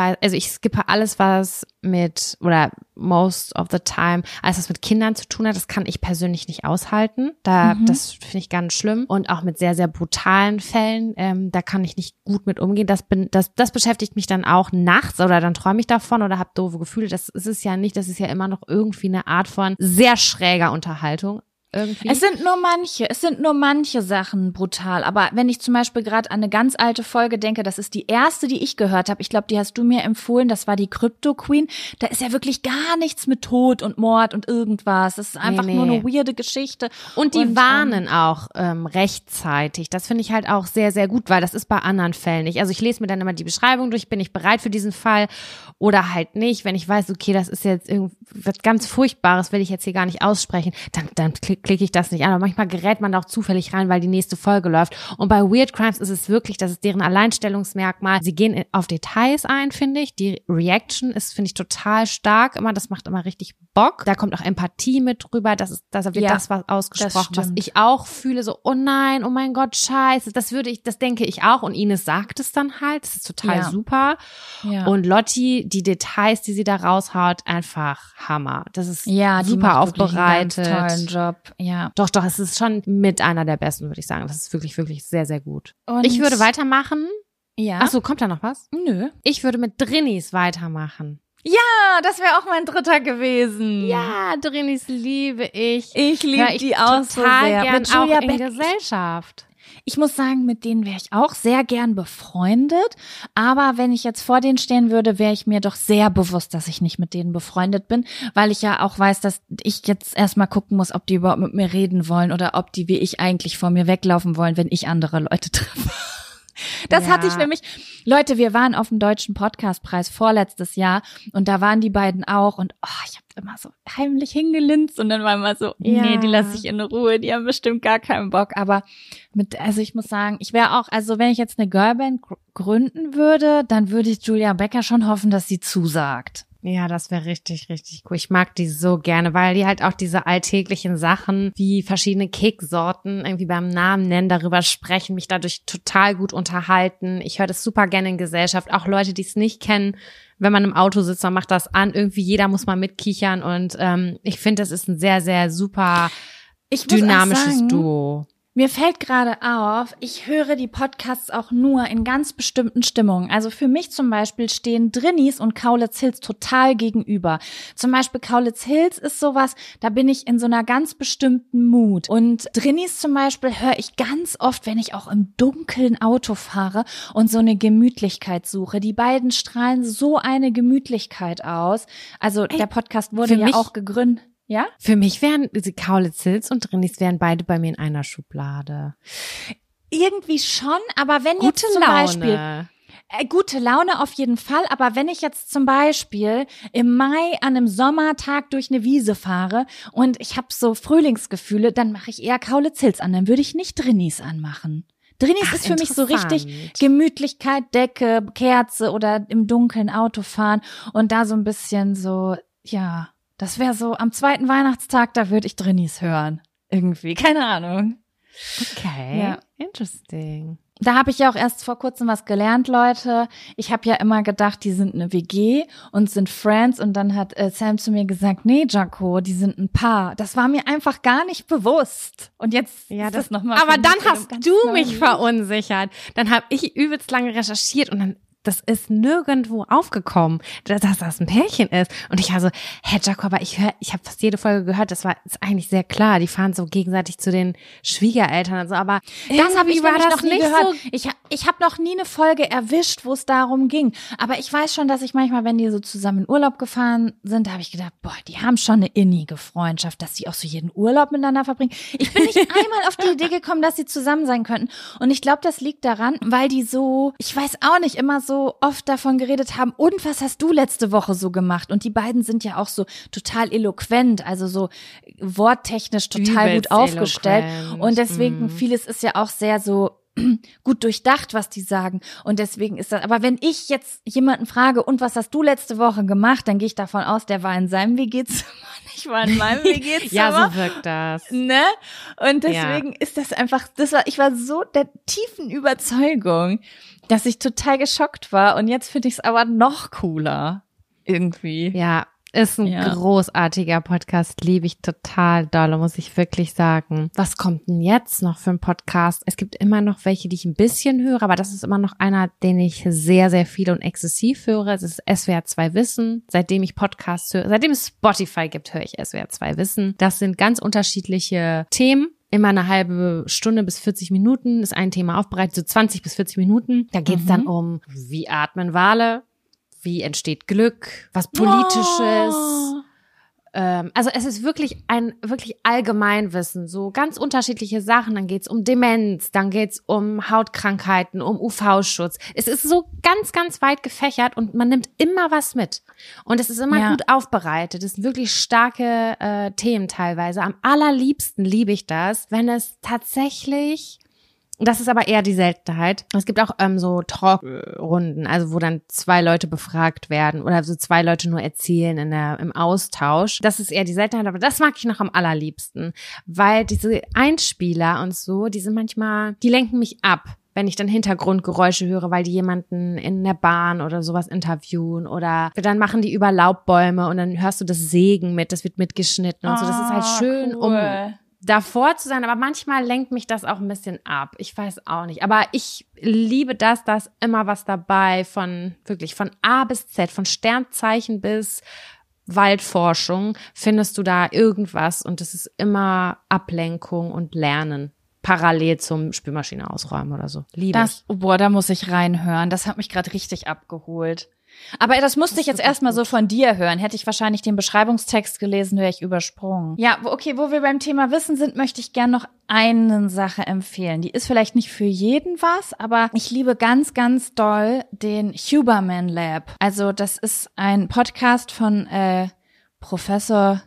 A: alles, was oder most of the time, alles was mit Kindern zu tun hat, das kann ich persönlich nicht aushalten. Das finde ich ganz schlimm. Und auch mit sehr, sehr brutalen Fällen, da kann ich nicht gut mit umgehen. Das beschäftigt mich dann auch nachts oder dann träume ich davon oder habe doofe Gefühle. Das ist es ja nicht, das ist ja immer noch irgendwie eine Art von sehr schräger Unterhaltung. Irgendwie.
B: Es sind nur manche Sachen brutal. Aber wenn ich zum Beispiel gerade an eine ganz alte Folge denke, das ist die erste, die ich gehört habe. Ich glaube, die hast du mir empfohlen. Das war die Crypto Queen. Da ist ja wirklich gar nichts mit Tod und Mord und irgendwas. Das ist einfach nur eine weirde Geschichte.
A: Und die warnen auch rechtzeitig. Das finde ich halt auch sehr, sehr gut, weil das ist bei anderen Fällen nicht. Also ich lese mir dann immer die Beschreibung durch, bin ich bereit für diesen Fall oder halt nicht. Wenn ich weiß, okay, das ist jetzt irgendwas ganz Furchtbares, will ich jetzt hier gar nicht aussprechen, dann klicke ich das nicht an. Aber manchmal gerät man da auch zufällig rein, weil die nächste Folge läuft. Und bei Weird Crimes ist es wirklich, das ist deren Alleinstellungsmerkmal. Sie gehen auf Details ein, finde ich. Die Reaction ist, finde ich, total stark. Das macht immer richtig Bock. Da kommt auch Empathie mit drüber. Das wird das was ausgesprochen, was ich auch fühle. So, oh nein, oh mein Gott, scheiße. Das denke ich auch. Und Ines sagt es dann halt. Das ist total super. Ja. Und Lotti, die Details, die sie da raushaut, einfach Hammer. Das ist super aufbereitet.
B: Einen ganz tollen Job. Ja.
A: Doch, es ist schon mit einer der besten, würde ich sagen. Das ist wirklich, wirklich sehr, sehr gut. Und ich würde weitermachen.
B: Ja.
A: Achso, kommt da noch was?
B: Nö.
A: Ich würde mit Drinnies weitermachen.
B: Ja, das wäre auch mein dritter gewesen.
A: Ja, Drinnies liebe ich.
B: Ich liebe die auch so sehr.
A: Gern mit Julia auch in Gesellschaft.
B: Ich muss sagen, mit denen wäre ich auch sehr gern befreundet. Aber wenn ich jetzt vor denen stehen würde, wäre ich mir doch sehr bewusst, dass ich nicht mit denen befreundet bin, weil ich ja auch weiß, dass ich jetzt erstmal gucken muss, ob die überhaupt mit mir reden wollen oder ob die wie ich eigentlich vor mir weglaufen wollen, wenn ich andere Leute treffe. Das hatte ich nämlich. Leute, wir waren auf dem Deutschen Podcastpreis vorletztes Jahr und da waren die beiden auch und ich habe immer so heimlich hingelinst und dann war immer so, nee, die lasse ich in Ruhe, die haben bestimmt gar keinen Bock. Aber ich muss sagen, ich wäre auch, also wenn ich jetzt eine Girlband gründen würde, dann würde ich Julia Becker schon hoffen, dass sie zusagt.
A: Ja, das wäre richtig, richtig cool. Ich mag die so gerne, weil die halt auch diese alltäglichen Sachen wie verschiedene Keksorten irgendwie beim Namen nennen, darüber sprechen, mich dadurch total gut unterhalten. Ich höre das super gerne in Gesellschaft. Auch Leute, die es nicht kennen, wenn man im Auto sitzt, dann macht das an. Irgendwie jeder muss mal mitkichern und ich finde, das ist ein sehr, sehr super dynamisches Duo.
B: Mir fällt gerade auf, ich höre die Podcasts auch nur in ganz bestimmten Stimmungen. Also für mich zum Beispiel stehen Drinnies und Kaulitz Hills total gegenüber. Zum Beispiel Kaulitz Hills ist sowas, da bin ich in so einer ganz bestimmten Mut. Und Drinnies zum Beispiel höre ich ganz oft, wenn ich auch im dunklen Auto fahre und so eine Gemütlichkeit suche. Die beiden strahlen so eine Gemütlichkeit aus. Also der Podcast wurde ja auch gegründet. Ja?
A: Für mich wären Kaulitz Hills und Drinnies wären beide bei mir in einer Schublade.
B: Irgendwie schon, aber wenn jetzt zum Beispiel gute Laune auf jeden Fall, aber wenn ich jetzt zum Beispiel im Mai an einem Sommertag durch eine Wiese fahre und ich habe so Frühlingsgefühle, dann mache ich eher Kaulitz Hills an, dann würde ich nicht Drinnies anmachen. Drinnies ist für mich so richtig Gemütlichkeit, Decke, Kerze oder im dunklen Auto fahren und da so ein bisschen so, ja. Das wäre so am zweiten Weihnachtstag, da würde ich Drinnies hören. Irgendwie, keine Ahnung.
A: Okay, ja. Interesting.
B: Da habe ich ja auch erst vor kurzem was gelernt, Leute. Ich habe ja immer gedacht, die sind eine WG und sind Friends. Und dann hat Sam zu mir gesagt, nee, Jaco, die sind ein Paar. Das war mir einfach gar nicht bewusst. Und jetzt ist das nochmal.
A: Aber dann hast du mich verunsichert. Dann habe ich übelst lange recherchiert und dann das ist nirgendwo aufgekommen, dass das ein Pärchen ist. Und ich war so, Jaco, aber ich habe fast jede Folge gehört, ist eigentlich sehr klar. Die fahren so gegenseitig zu den Schwiegereltern und so, aber
B: das habe ich noch nie gehört. Ich habe noch nie eine Folge erwischt, wo es darum ging. Aber ich weiß schon, dass ich manchmal, wenn die so zusammen in Urlaub gefahren sind, da habe ich gedacht, boah, die haben schon eine innige Freundschaft, dass die auch so jeden Urlaub miteinander verbringen. Ich bin nicht einmal auf die Idee gekommen, dass sie zusammen sein könnten. Und ich glaube, das liegt daran, weil die so, ich weiß auch nicht, immer so so oft davon geredet haben, und was hast du letzte Woche so gemacht? Und die beiden sind ja auch so total eloquent, also so worttechnisch total gut aufgestellt. Und deswegen vieles ist ja auch sehr so gut durchdacht, was die sagen. Und deswegen ist das, aber wenn ich jetzt jemanden frage, und was hast du letzte Woche gemacht, dann gehe ich davon aus, der war in seinem WG-Zimmer, ich war in meinem WG-Zimmer.
A: Ja, so wirkt das.
B: Ne? Und deswegen ist das einfach, ich war so der tiefen Überzeugung, dass ich total geschockt war. Und jetzt finde ich es aber noch cooler. Irgendwie.
A: Ja. Ist ein großartiger Podcast, liebe ich total doll, muss ich wirklich sagen. Was kommt denn jetzt noch für ein Podcast? Es gibt immer noch welche, die ich ein bisschen höre, aber das ist immer noch einer, den ich sehr, sehr viel und exzessiv höre. Es ist SWR 2 Wissen. Seitdem ich Podcasts höre, seitdem es Spotify gibt, höre ich SWR 2 Wissen. Das sind ganz unterschiedliche Themen. Immer eine halbe Stunde bis 40 Minuten ist ein Thema aufbereitet, so 20 bis 40 Minuten. Da geht es dann um, wie atmen Wale? Wie entsteht Glück, was Politisches. Also es ist wirklich wirklich Allgemeinwissen, so ganz unterschiedliche Sachen. Dann geht's um Demenz, dann geht's um Hautkrankheiten, um UV-Schutz. Es ist so ganz, ganz weit gefächert und man nimmt immer was mit. Und es ist immer gut aufbereitet. Es sind wirklich starke Themen teilweise. Am allerliebsten liebe ich das, wenn es tatsächlich... Das ist aber eher die Seltenheit. Es gibt auch so Talkrunden, also wo dann 2 Leute befragt werden oder so 2 Leute nur erzählen im Austausch. Das ist eher die Seltenheit, aber das mag ich noch am allerliebsten, weil diese Einspieler und so, die sind manchmal, die lenken mich ab, wenn ich dann Hintergrundgeräusche höre, weil die jemanden in der Bahn oder sowas interviewen oder dann machen die über Laubbäume und dann hörst du das Sägen mit, das wird mitgeschnitten und so. Das ist halt schön,
B: cool.
A: um davor zu sein, aber manchmal lenkt mich das auch ein bisschen ab. Ich weiß auch nicht. Aber ich liebe das, da ist immer was dabei wirklich von A bis Z, von Sternzeichen bis Waldforschung findest du da irgendwas und es ist immer Ablenkung und Lernen. Parallel zum Spülmaschine ausräumen oder so. Liebe ich.
B: Boah, da muss ich reinhören. Das hat mich gerade richtig abgeholt. Aber das musste ich jetzt erstmal so von dir hören. Hätte ich wahrscheinlich den Beschreibungstext gelesen, wäre ich übersprungen. Ja, okay, wo wir beim Thema Wissen sind, möchte ich gern noch eine Sache empfehlen. Die ist vielleicht nicht für jeden was, aber ich liebe ganz, ganz doll den Huberman Lab. Also das ist ein Podcast von Professor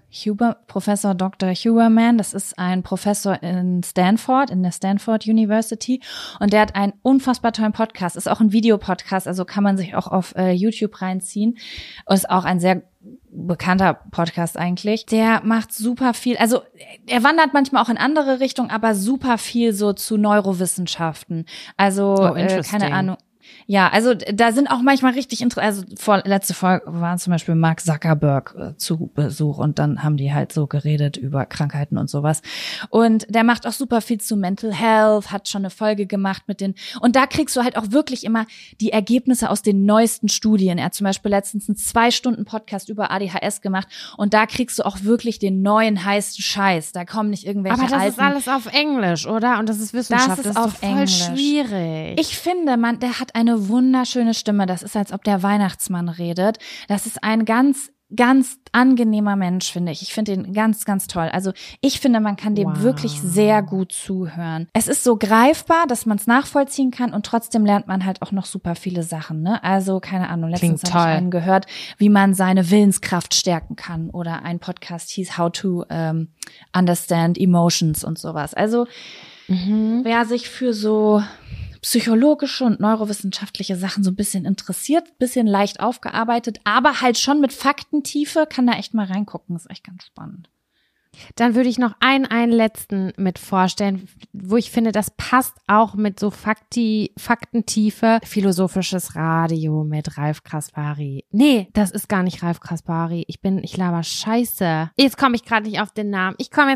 B: Dr. Huberman, das ist ein Professor in der Stanford University und der hat einen unfassbar tollen Podcast, ist auch ein Videopodcast, also kann man sich auch auf YouTube reinziehen, ist auch ein sehr bekannter Podcast eigentlich. Der macht super viel, also er wandert manchmal auch in andere Richtungen, aber super viel so zu Neurowissenschaften, also keine Ahnung. Ja, also da sind auch manchmal richtig letzte Folge waren zum Beispiel Mark Zuckerberg zu Besuch und dann haben die halt so geredet über Krankheiten und sowas. Und der macht auch super viel zu Mental Health, hat schon eine Folge gemacht und da kriegst du halt auch wirklich immer die Ergebnisse aus den neuesten Studien. Er hat zum Beispiel letztens einen 2-Stunden-Podcast über ADHS gemacht und da kriegst du auch wirklich den neuen heißen Scheiß. Da kommen nicht irgendwelche
A: alten... Aber das
B: alten,
A: ist alles auf Englisch, oder? Und das ist Wissenschaft.
B: Das ist auf
A: voll
B: Englisch.
A: Schwierig.
B: Ich finde, der hat eine wunderschöne Stimme. Das ist, als ob der Weihnachtsmann redet. Das ist ein ganz, ganz angenehmer Mensch, finde ich. Ich finde ihn ganz, ganz toll. Also ich finde, man kann dem wirklich sehr gut zuhören. Es ist so greifbar, dass man es nachvollziehen kann und trotzdem lernt man halt auch noch super viele Sachen, ne? Also, keine Ahnung, letztens habe ich einen gehört, wie man seine Willenskraft stärken kann oder ein Podcast hieß How to Understand Emotions und sowas. Also, wer sich für so psychologische und neurowissenschaftliche Sachen so ein bisschen interessiert, bisschen leicht aufgearbeitet, aber halt schon mit Faktentiefe, kann da echt mal reingucken. Ist echt ganz spannend.
A: Dann würde ich noch einen letzten mit vorstellen, wo ich finde, das passt auch mit so Faktentiefe. Philosophisches Radio mit Ralf Kaspari. Nee, das ist gar nicht Ralf Kaspari. Ich laber Scheiße. Jetzt komme ich gerade nicht auf den Namen.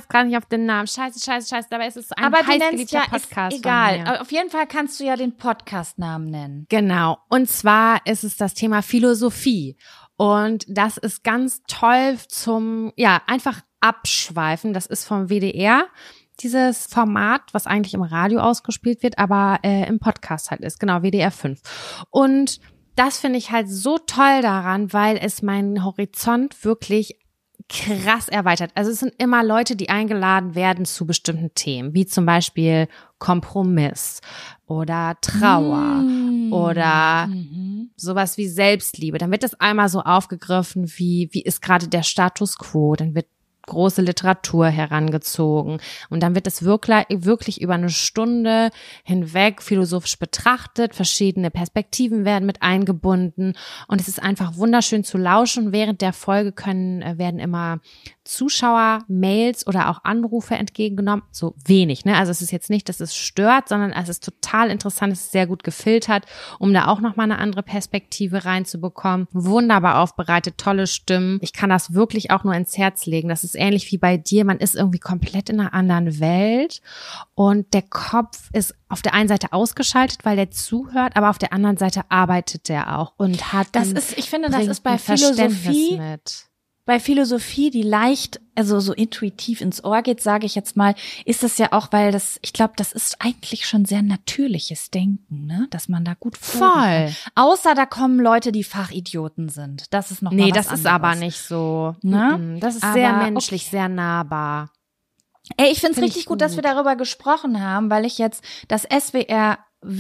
A: Scheiße. Dabei ist es ein heißgeliebter Podcast.
B: Ist egal. Auf jeden Fall kannst du ja den Podcastnamen nennen.
A: Genau. Und zwar ist es das Thema Philosophie. Und das ist ganz toll zum, einfach abschweifen. Das ist vom WDR, dieses Format, was eigentlich im Radio ausgespielt wird, aber im Podcast halt ist. Genau, WDR 5. Und das finde ich halt so toll daran, weil es meinen Horizont wirklich krass erweitert. Also es sind immer Leute, die eingeladen werden zu bestimmten Themen, wie zum Beispiel Kompromiss oder Trauer oder sowas wie Selbstliebe. Dann wird das einmal so aufgegriffen, wie ist gerade der Status quo. Dann wird große Literatur herangezogen und dann wird es wirklich über eine Stunde hinweg philosophisch betrachtet, verschiedene Perspektiven werden mit eingebunden und es ist einfach wunderschön zu lauschen. Während der Folge werden immer Zuschauer-Mails oder auch Anrufe entgegengenommen, so wenig, ne? Also es ist jetzt nicht, dass es stört, sondern es ist total interessant, es ist sehr gut gefiltert, um da auch nochmal eine andere Perspektive reinzubekommen. Wunderbar aufbereitet, tolle Stimmen. Ich kann das wirklich auch nur ins Herz legen. Das ist ähnlich wie bei dir, man ist irgendwie komplett in einer anderen Welt und der Kopf ist auf der einen Seite ausgeschaltet, weil der zuhört, aber auf der anderen Seite arbeitet der auch und hat
B: ich finde, das ist bei Philosophie mit. Bei Philosophie, die leicht, also so intuitiv ins Ohr geht, sage ich jetzt mal, ist es ja auch, weil ich glaube, das ist eigentlich schon sehr natürliches Denken, ne, dass man da gut
A: voll.
B: Außer da kommen Leute, die Fachidioten sind. Das ist noch mal was anderes.
A: Nee, das ist aber nicht so.
B: Ne?
A: Das ist sehr menschlich, sehr nahbar.
B: Ey, ich find's richtig gut, dass wir darüber gesprochen haben, weil ich jetzt das SWR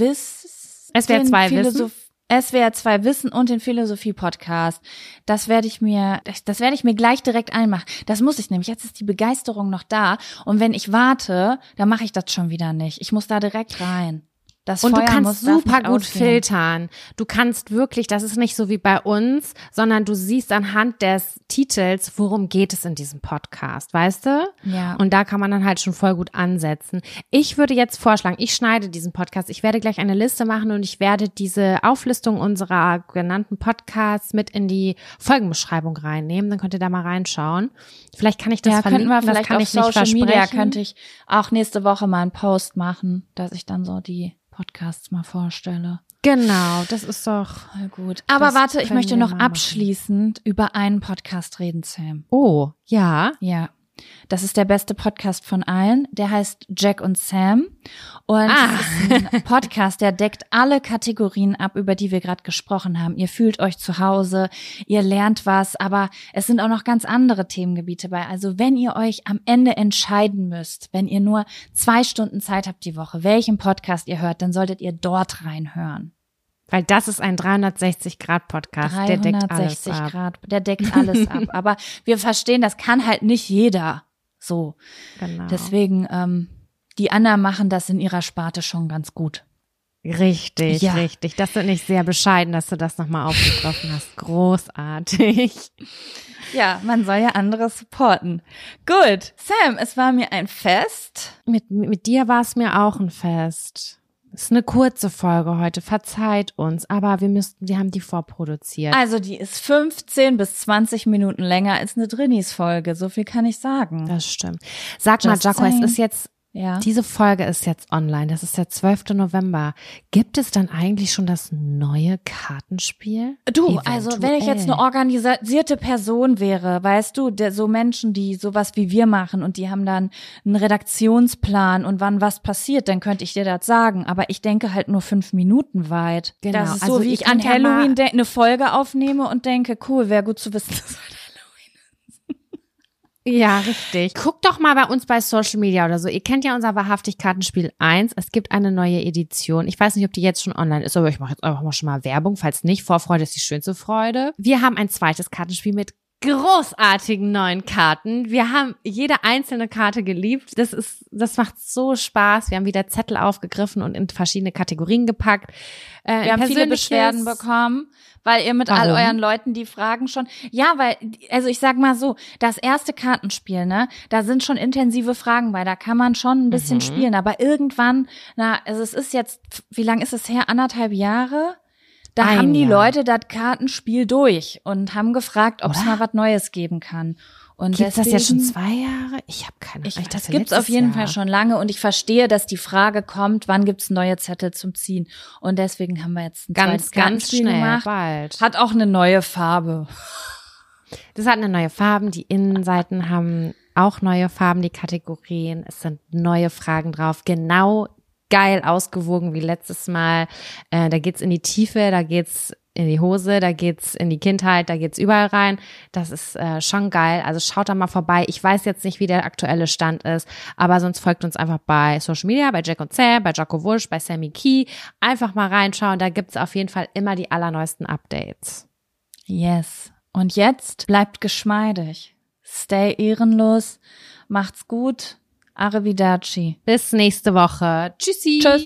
B: 2 Wissen und den Philosophie-Podcast. Das werde ich mir gleich direkt einmachen. Das muss ich nämlich. Jetzt ist die Begeisterung noch da. Und wenn ich warte, dann mache ich das schon wieder nicht. Ich muss da direkt rein.
A: Und du kannst super gut filtern. Du kannst wirklich, das ist nicht so wie bei uns, sondern du siehst anhand des Titels, worum geht es in diesem Podcast, weißt du?
B: Ja.
A: Und da kann man dann halt schon voll gut ansetzen. Ich würde jetzt vorschlagen, ich schneide diesen Podcast. Ich werde gleich eine Liste machen und ich werde diese Auflistung unserer genannten Podcasts mit in die Folgenbeschreibung reinnehmen. Dann könnt ihr da mal reinschauen. Vielleicht kann ich das verlinken.
B: Könnten wir vielleicht
A: das kann
B: auf
A: ich nicht
B: Social Media,
A: versprechen.
B: könnte ich auch nächste Woche mal einen Post machen, dass ich dann so die Podcasts mal vorstelle.
A: Genau, das ist doch
B: gut. Aber warte, ich möchte noch abschließend über einen Podcast reden, Sam.
A: Oh, ja.
B: Ja. Das ist der beste Podcast von allen. Der heißt Jack und Sam. Und es ist ein Podcast, der deckt alle Kategorien ab, über die wir gerade gesprochen haben. Ihr fühlt euch zu Hause, ihr lernt was, aber es sind auch noch ganz andere Themengebiete bei. Also wenn ihr euch am Ende entscheiden müsst, wenn ihr nur 2 Stunden Zeit habt die Woche, welchen Podcast ihr hört, dann solltet ihr dort reinhören.
A: Weil das ist ein 360-Grad-Podcast, der deckt alles ab.
B: 360 Grad, der deckt alles ab. Aber wir verstehen, das kann halt nicht jeder so.
A: Genau.
B: Deswegen, die anderen machen das in ihrer Sparte schon ganz gut.
A: Richtig,
B: ja.
A: Richtig. Das finde ich sehr bescheiden, dass du das nochmal aufgegriffen hast. Großartig.
B: Ja, man soll ja andere supporten. Gut, Sam, es war mir ein Fest.
A: Mit dir war es mir auch ein Fest. Ist eine kurze Folge heute, verzeiht uns, aber wir haben die vorproduziert.
B: Also die ist 15 bis 20 Minuten länger als eine Drinnies-Folge, so viel kann ich sagen.
A: Das stimmt. Sag mal, Jaco, es ist jetzt, diese Folge ist jetzt online, das ist der 12. November. Gibt es dann eigentlich schon das neue Kartenspiel?
B: Du,
A: Eventuell.
B: Also wenn ich jetzt eine organisierte Person wäre, weißt du, so Menschen, die sowas wie wir machen und die haben dann einen Redaktionsplan und wann was passiert, dann könnte ich dir das sagen. Aber ich denke halt nur 5 Minuten weit.
A: Genau.
B: Das ist also so, wie ich an Halloween eine Folge aufnehme und denke, cool, wäre gut zu wissen, dass
A: ja, richtig. Guckt doch mal bei uns bei Social Media oder so. Ihr kennt ja unser Wahrhaftig-Kartenspiel 1. Es gibt eine neue Edition. Ich weiß nicht, ob die jetzt schon online ist, aber ich mache jetzt einfach mal schon mal Werbung. Falls nicht, Vorfreude ist die schönste Freude. Wir haben ein zweites Kartenspiel mit großartigen neuen Karten. Wir haben jede einzelne Karte geliebt. Das macht so Spaß. Wir haben wieder Zettel aufgegriffen und in verschiedene Kategorien gepackt.
B: Wir haben viele Beschwerden bekommen, weil ihr mit all euren Leuten die Fragen schon, also ich sag mal so, das erste Kartenspiel, ne, da sind schon intensive Fragen bei, da kann man schon ein bisschen spielen, aber irgendwann, also es ist jetzt, wie lang ist es her? 1,5 Jahre? Da haben die Leute das Kartenspiel durch und haben gefragt, ob es mal was Neues geben kann. Und
A: gibt's das jetzt schon 2 Jahre? Ich habe keine Ahnung.
B: Das gibt's auf jeden Fall schon lange und ich verstehe, dass die Frage kommt, wann gibt's neue Zettel zum Ziehen? Und deswegen haben wir jetzt ein zweites Kartenspiel gemacht.
A: Bald.
B: Hat auch eine neue Farbe.
A: Das hat eine neue Farbe. Die Innenseiten haben auch neue Farben, die Kategorien. Es sind neue Fragen drauf. Genau geil ausgewogen wie letztes Mal. Da geht's in die Tiefe, da geht's in die Hose, da geht's in die Kindheit, da geht's überall rein. Das ist schon geil. Also schaut da mal vorbei. Ich weiß jetzt nicht, wie der aktuelle Stand ist, aber sonst folgt uns einfach bei Social Media, bei Jack und Sam, bei Jocko Wusch, bei Sammy Key. Einfach mal reinschauen, da gibt's auf jeden Fall immer die allerneuesten Updates.
B: Yes. Und jetzt bleibt geschmeidig. Stay ehrenlos. Macht's gut. Arrivederci.
A: Bis nächste Woche. Tschüssi.
B: Tschüss.